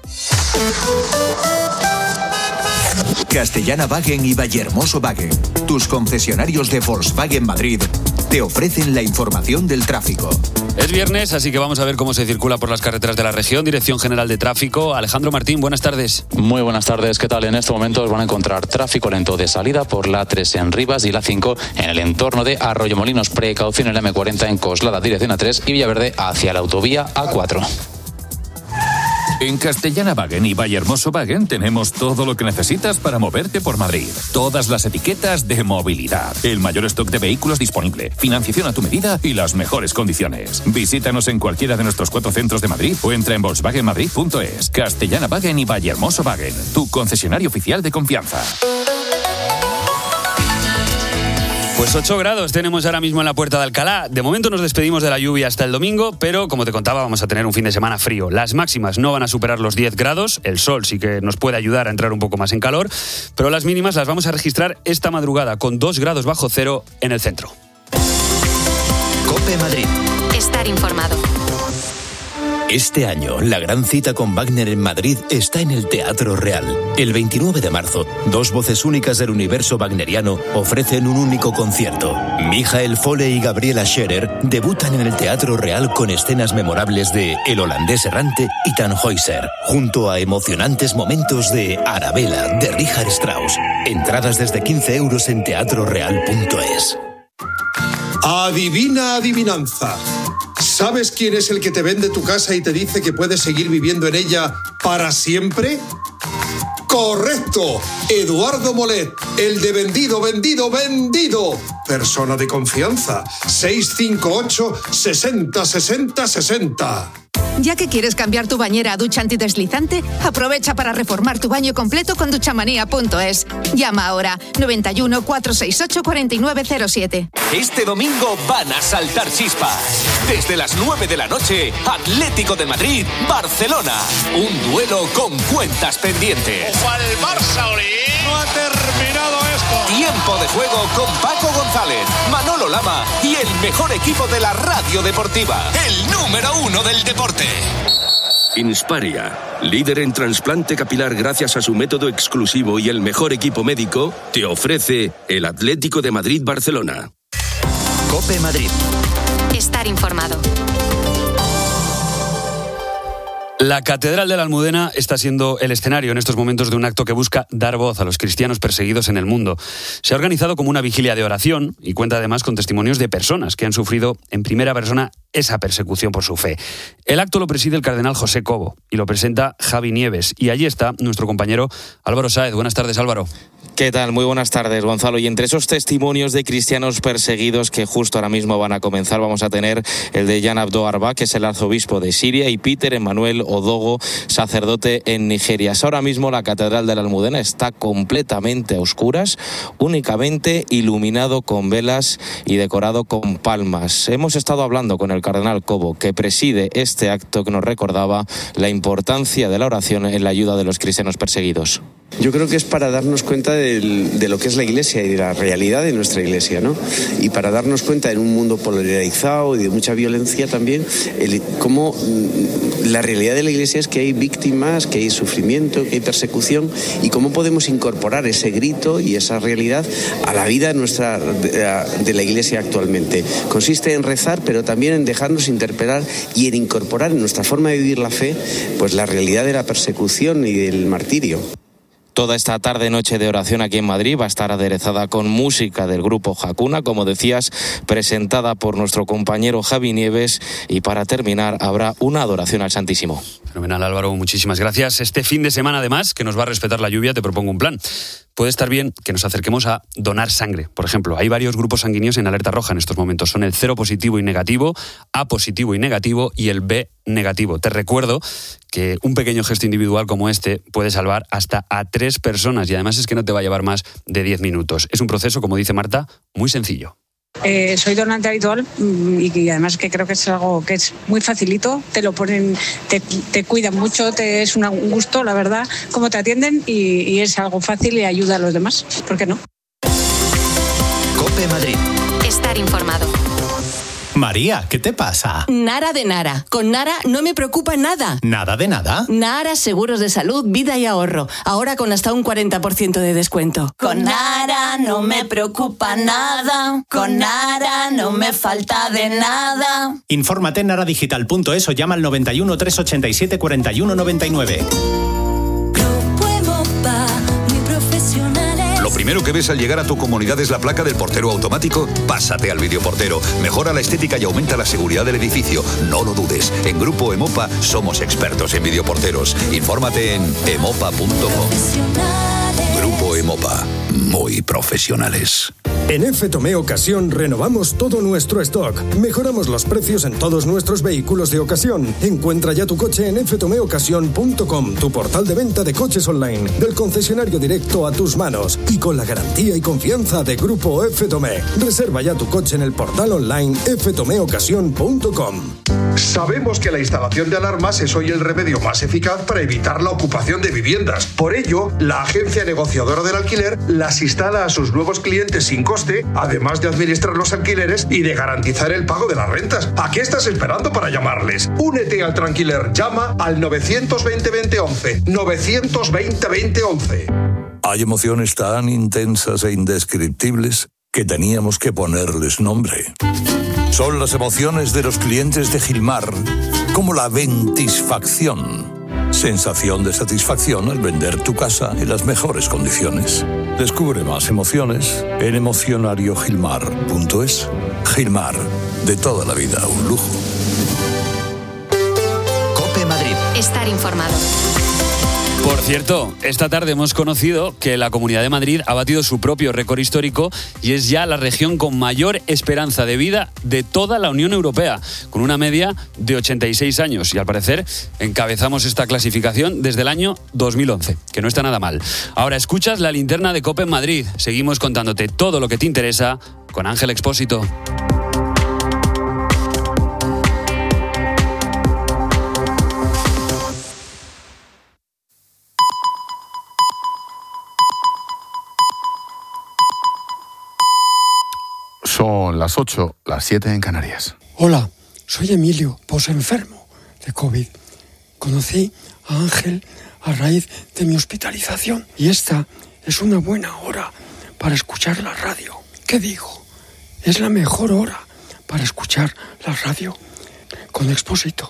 Castellana-Wagen y Vallehermoso-Wagen, tus concesionarios de Volkswagen Madrid, te ofrecen la información del tráfico. Es viernes, así que vamos a ver cómo se circula por las carreteras de la región. Dirección General de Tráfico, Alejandro Martín, buenas tardes. Muy buenas tardes, ¿qué tal? En este momento os van a encontrar tráfico lento de salida por la A3 en Rivas y la 5 en el entorno de Arroyomolinos. Precaución en la M40 en Coslada, dirección A3 y Villaverde hacia la autovía A4. En Castellana-Wagen y Vallehermoso-Wagen tenemos todo lo que necesitas para moverte por Madrid. Todas las etiquetas de movilidad. El mayor stock de vehículos disponible. Financiación a tu medida y las mejores condiciones. Visítanos en cualquiera de nuestros 4 centros de Madrid o entra en volkswagenmadrid.es. Castellana-Wagen y Vallehermoso-Wagen, tu concesionario oficial de confianza. Pues 8 grados tenemos ahora mismo en la Puerta de Alcalá. De momento nos despedimos de la lluvia hasta el domingo, pero como te contaba, vamos a tener un fin de semana frío. Las máximas no van a superar los 10 grados, el sol sí que nos puede ayudar a entrar un poco más en calor, pero las mínimas las vamos a registrar esta madrugada con 2 grados bajo cero en el centro. COPE Madrid. Estar informado. Este año, la gran cita con Wagner en Madrid está en el Teatro Real. El 29 de marzo, 2 voces únicas del universo wagneriano ofrecen un único concierto. Michael Foley y Gabriela Scherer debutan en el Teatro Real con escenas memorables de El holandés errante y Tannhäuser, junto a emocionantes momentos de Arabella, de Richard Strauss. Entradas desde 15 euros en teatroreal.es. Adivina adivinanza. ¿Sabes quién es el que te vende tu casa y te dice que puedes seguir viviendo en ella para siempre? ¡Correcto! Eduardo Molet, el de vendido, vendido, vendido. Persona de confianza. 658 60 60 60. Ya que quieres cambiar tu bañera a ducha antideslizante, aprovecha para reformar tu baño completo con duchamanía.es. Llama ahora 91 468 4907. Este domingo van a saltar chispas. Desde las 9 de la noche, Atlético de Madrid, Barcelona. Un duelo con cuentas pendientes. ¡Ojo al Barça, Oli! no ha terminado esto. Tiempo de juego con Paco González, Manolo Lama y el mejor equipo de la radio deportiva, el número 1 del deporte. Insparia, líder en trasplante capilar gracias a su método exclusivo y el mejor equipo médico, te ofrece el Atlético de Madrid-Barcelona. COPE Madrid. Estar informado. La Catedral de la Almudena está siendo el escenario en estos momentos de un acto que busca dar voz a los cristianos perseguidos en el mundo. Se ha organizado como una vigilia de oración y cuenta además con testimonios de personas que han sufrido en primera persona esa persecución por su fe. El acto lo preside el cardenal José Cobo y lo presenta Javi Nieves. Y allí está nuestro compañero Álvaro Sáez. Buenas tardes, Álvaro. ¿Qué tal? Muy buenas tardes, Gonzalo. Y entre esos testimonios de cristianos perseguidos que justo ahora mismo van a comenzar, vamos a tener el de Jan Abdo Arba, que es el arzobispo de Siria, y Peter Emmanuel Odogo, sacerdote en Nigeria. Ahora mismo la Catedral de la Almudena está completamente a oscuras, únicamente iluminado con velas y decorado con palmas. Hemos estado hablando con el cardenal Cobo, que preside este acto, que nos recordaba la importancia de la oración en la ayuda de los cristianos perseguidos. Yo creo que es para darnos cuenta de lo que es la Iglesia y de la realidad de nuestra Iglesia, ¿no? Y para darnos cuenta en un mundo polarizado y de mucha violencia también, cómo la realidad de la Iglesia es que hay víctimas, que hay sufrimiento, que hay persecución, y cómo podemos incorporar ese grito y esa realidad a la vida nuestra de la Iglesia actualmente. Consiste en rezar, pero también en dejarnos interpelar y en incorporar en nuestra forma de vivir la fe, pues la realidad de la persecución y del martirio. Toda esta tarde-noche de oración aquí en Madrid va a estar aderezada con música del grupo Hakuna, como decías, presentada por nuestro compañero Javi Nieves, y para terminar habrá una adoración al Santísimo. Fenomenal, Álvaro, muchísimas gracias. Este fin de semana, además, que nos va a respetar la lluvia, te propongo un plan. Puede estar bien que nos acerquemos a donar sangre. Por ejemplo, hay varios grupos sanguíneos en alerta roja en estos momentos. Son el 0 positivo y negativo, A positivo y negativo y el B negativo. Te recuerdo que un pequeño gesto individual como este puede salvar hasta a 3 personas, y además es que no te va a llevar más de 10 minutos. Es un proceso, como dice Marta, muy sencillo. Soy donante habitual y además que creo que es algo que es muy facilito, te lo ponen, te cuidan mucho, es un gusto, la verdad, cómo te atienden, y es algo fácil y ayuda a los demás. ¿Por qué no? COPE Madrid. Estar informado. María, ¿qué te pasa? Nara de Nara. Con Nara no me preocupa nada. ¿Nada de nada? Nara Seguros de Salud, Vida y Ahorro. Ahora con hasta un 40% de descuento. Con Nara no me preocupa nada. Con Nara no me falta de nada. Infórmate en naradigital.es o llama al 91 387 41 99. Lo primero que ves al llegar a tu comunidad es la placa del portero automático. Pásate al videoportero. Mejora la estética y aumenta la seguridad del edificio. No lo dudes. En Grupo Emopa somos expertos en videoporteros. Infórmate en emopa.com. Grupo Emopa. Muy profesionales. En FTOME Ocasión renovamos todo nuestro stock. Mejoramos los precios en todos nuestros vehículos de ocasión. Encuentra ya tu coche en ftomeocasión.com, tu portal de venta de coches online, del concesionario directo a tus manos y con la garantía y confianza de Grupo FTOME. Reserva ya tu coche en el portal online ftomeocasión.com. Sabemos que la instalación de alarmas es hoy el remedio más eficaz para evitar la ocupación de viviendas. Por ello, la agencia negociadora del alquiler las instala a sus nuevos clientes sin coste, además de administrar los alquileres y de garantizar el pago de las rentas. ¿A qué estás esperando para llamarles? Únete al Tranquiler. Llama al 920-2011. 920-2011. Hay emociones tan intensas e indescriptibles que teníamos que ponerles nombre. Son las emociones de los clientes de Gilmar, como la ventisfacción. Sensación de satisfacción al vender tu casa en las mejores condiciones. Descubre más emociones en emocionariogilmar.es. Gilmar, de toda la vida, un lujo. COPE Madrid. Estar informado. Por cierto, esta tarde hemos conocido que la Comunidad de Madrid ha batido su propio récord histórico y es ya la región con mayor esperanza de vida de toda la Unión Europea, con una media de 86 años. Y al parecer encabezamos esta clasificación desde el año 2011, que no está nada mal. Ahora escuchas la linterna de COPE en Madrid. Seguimos contándote todo lo que te interesa con Ángel Expósito. las 8, las 7 en Canarias. Hola, soy Emilio, posenfermo de COVID. Conocí a Ángel a raíz de mi hospitalización y esta es una buena hora para escuchar la radio. ¿Qué digo? Es la mejor hora para escuchar la radio con Expósito.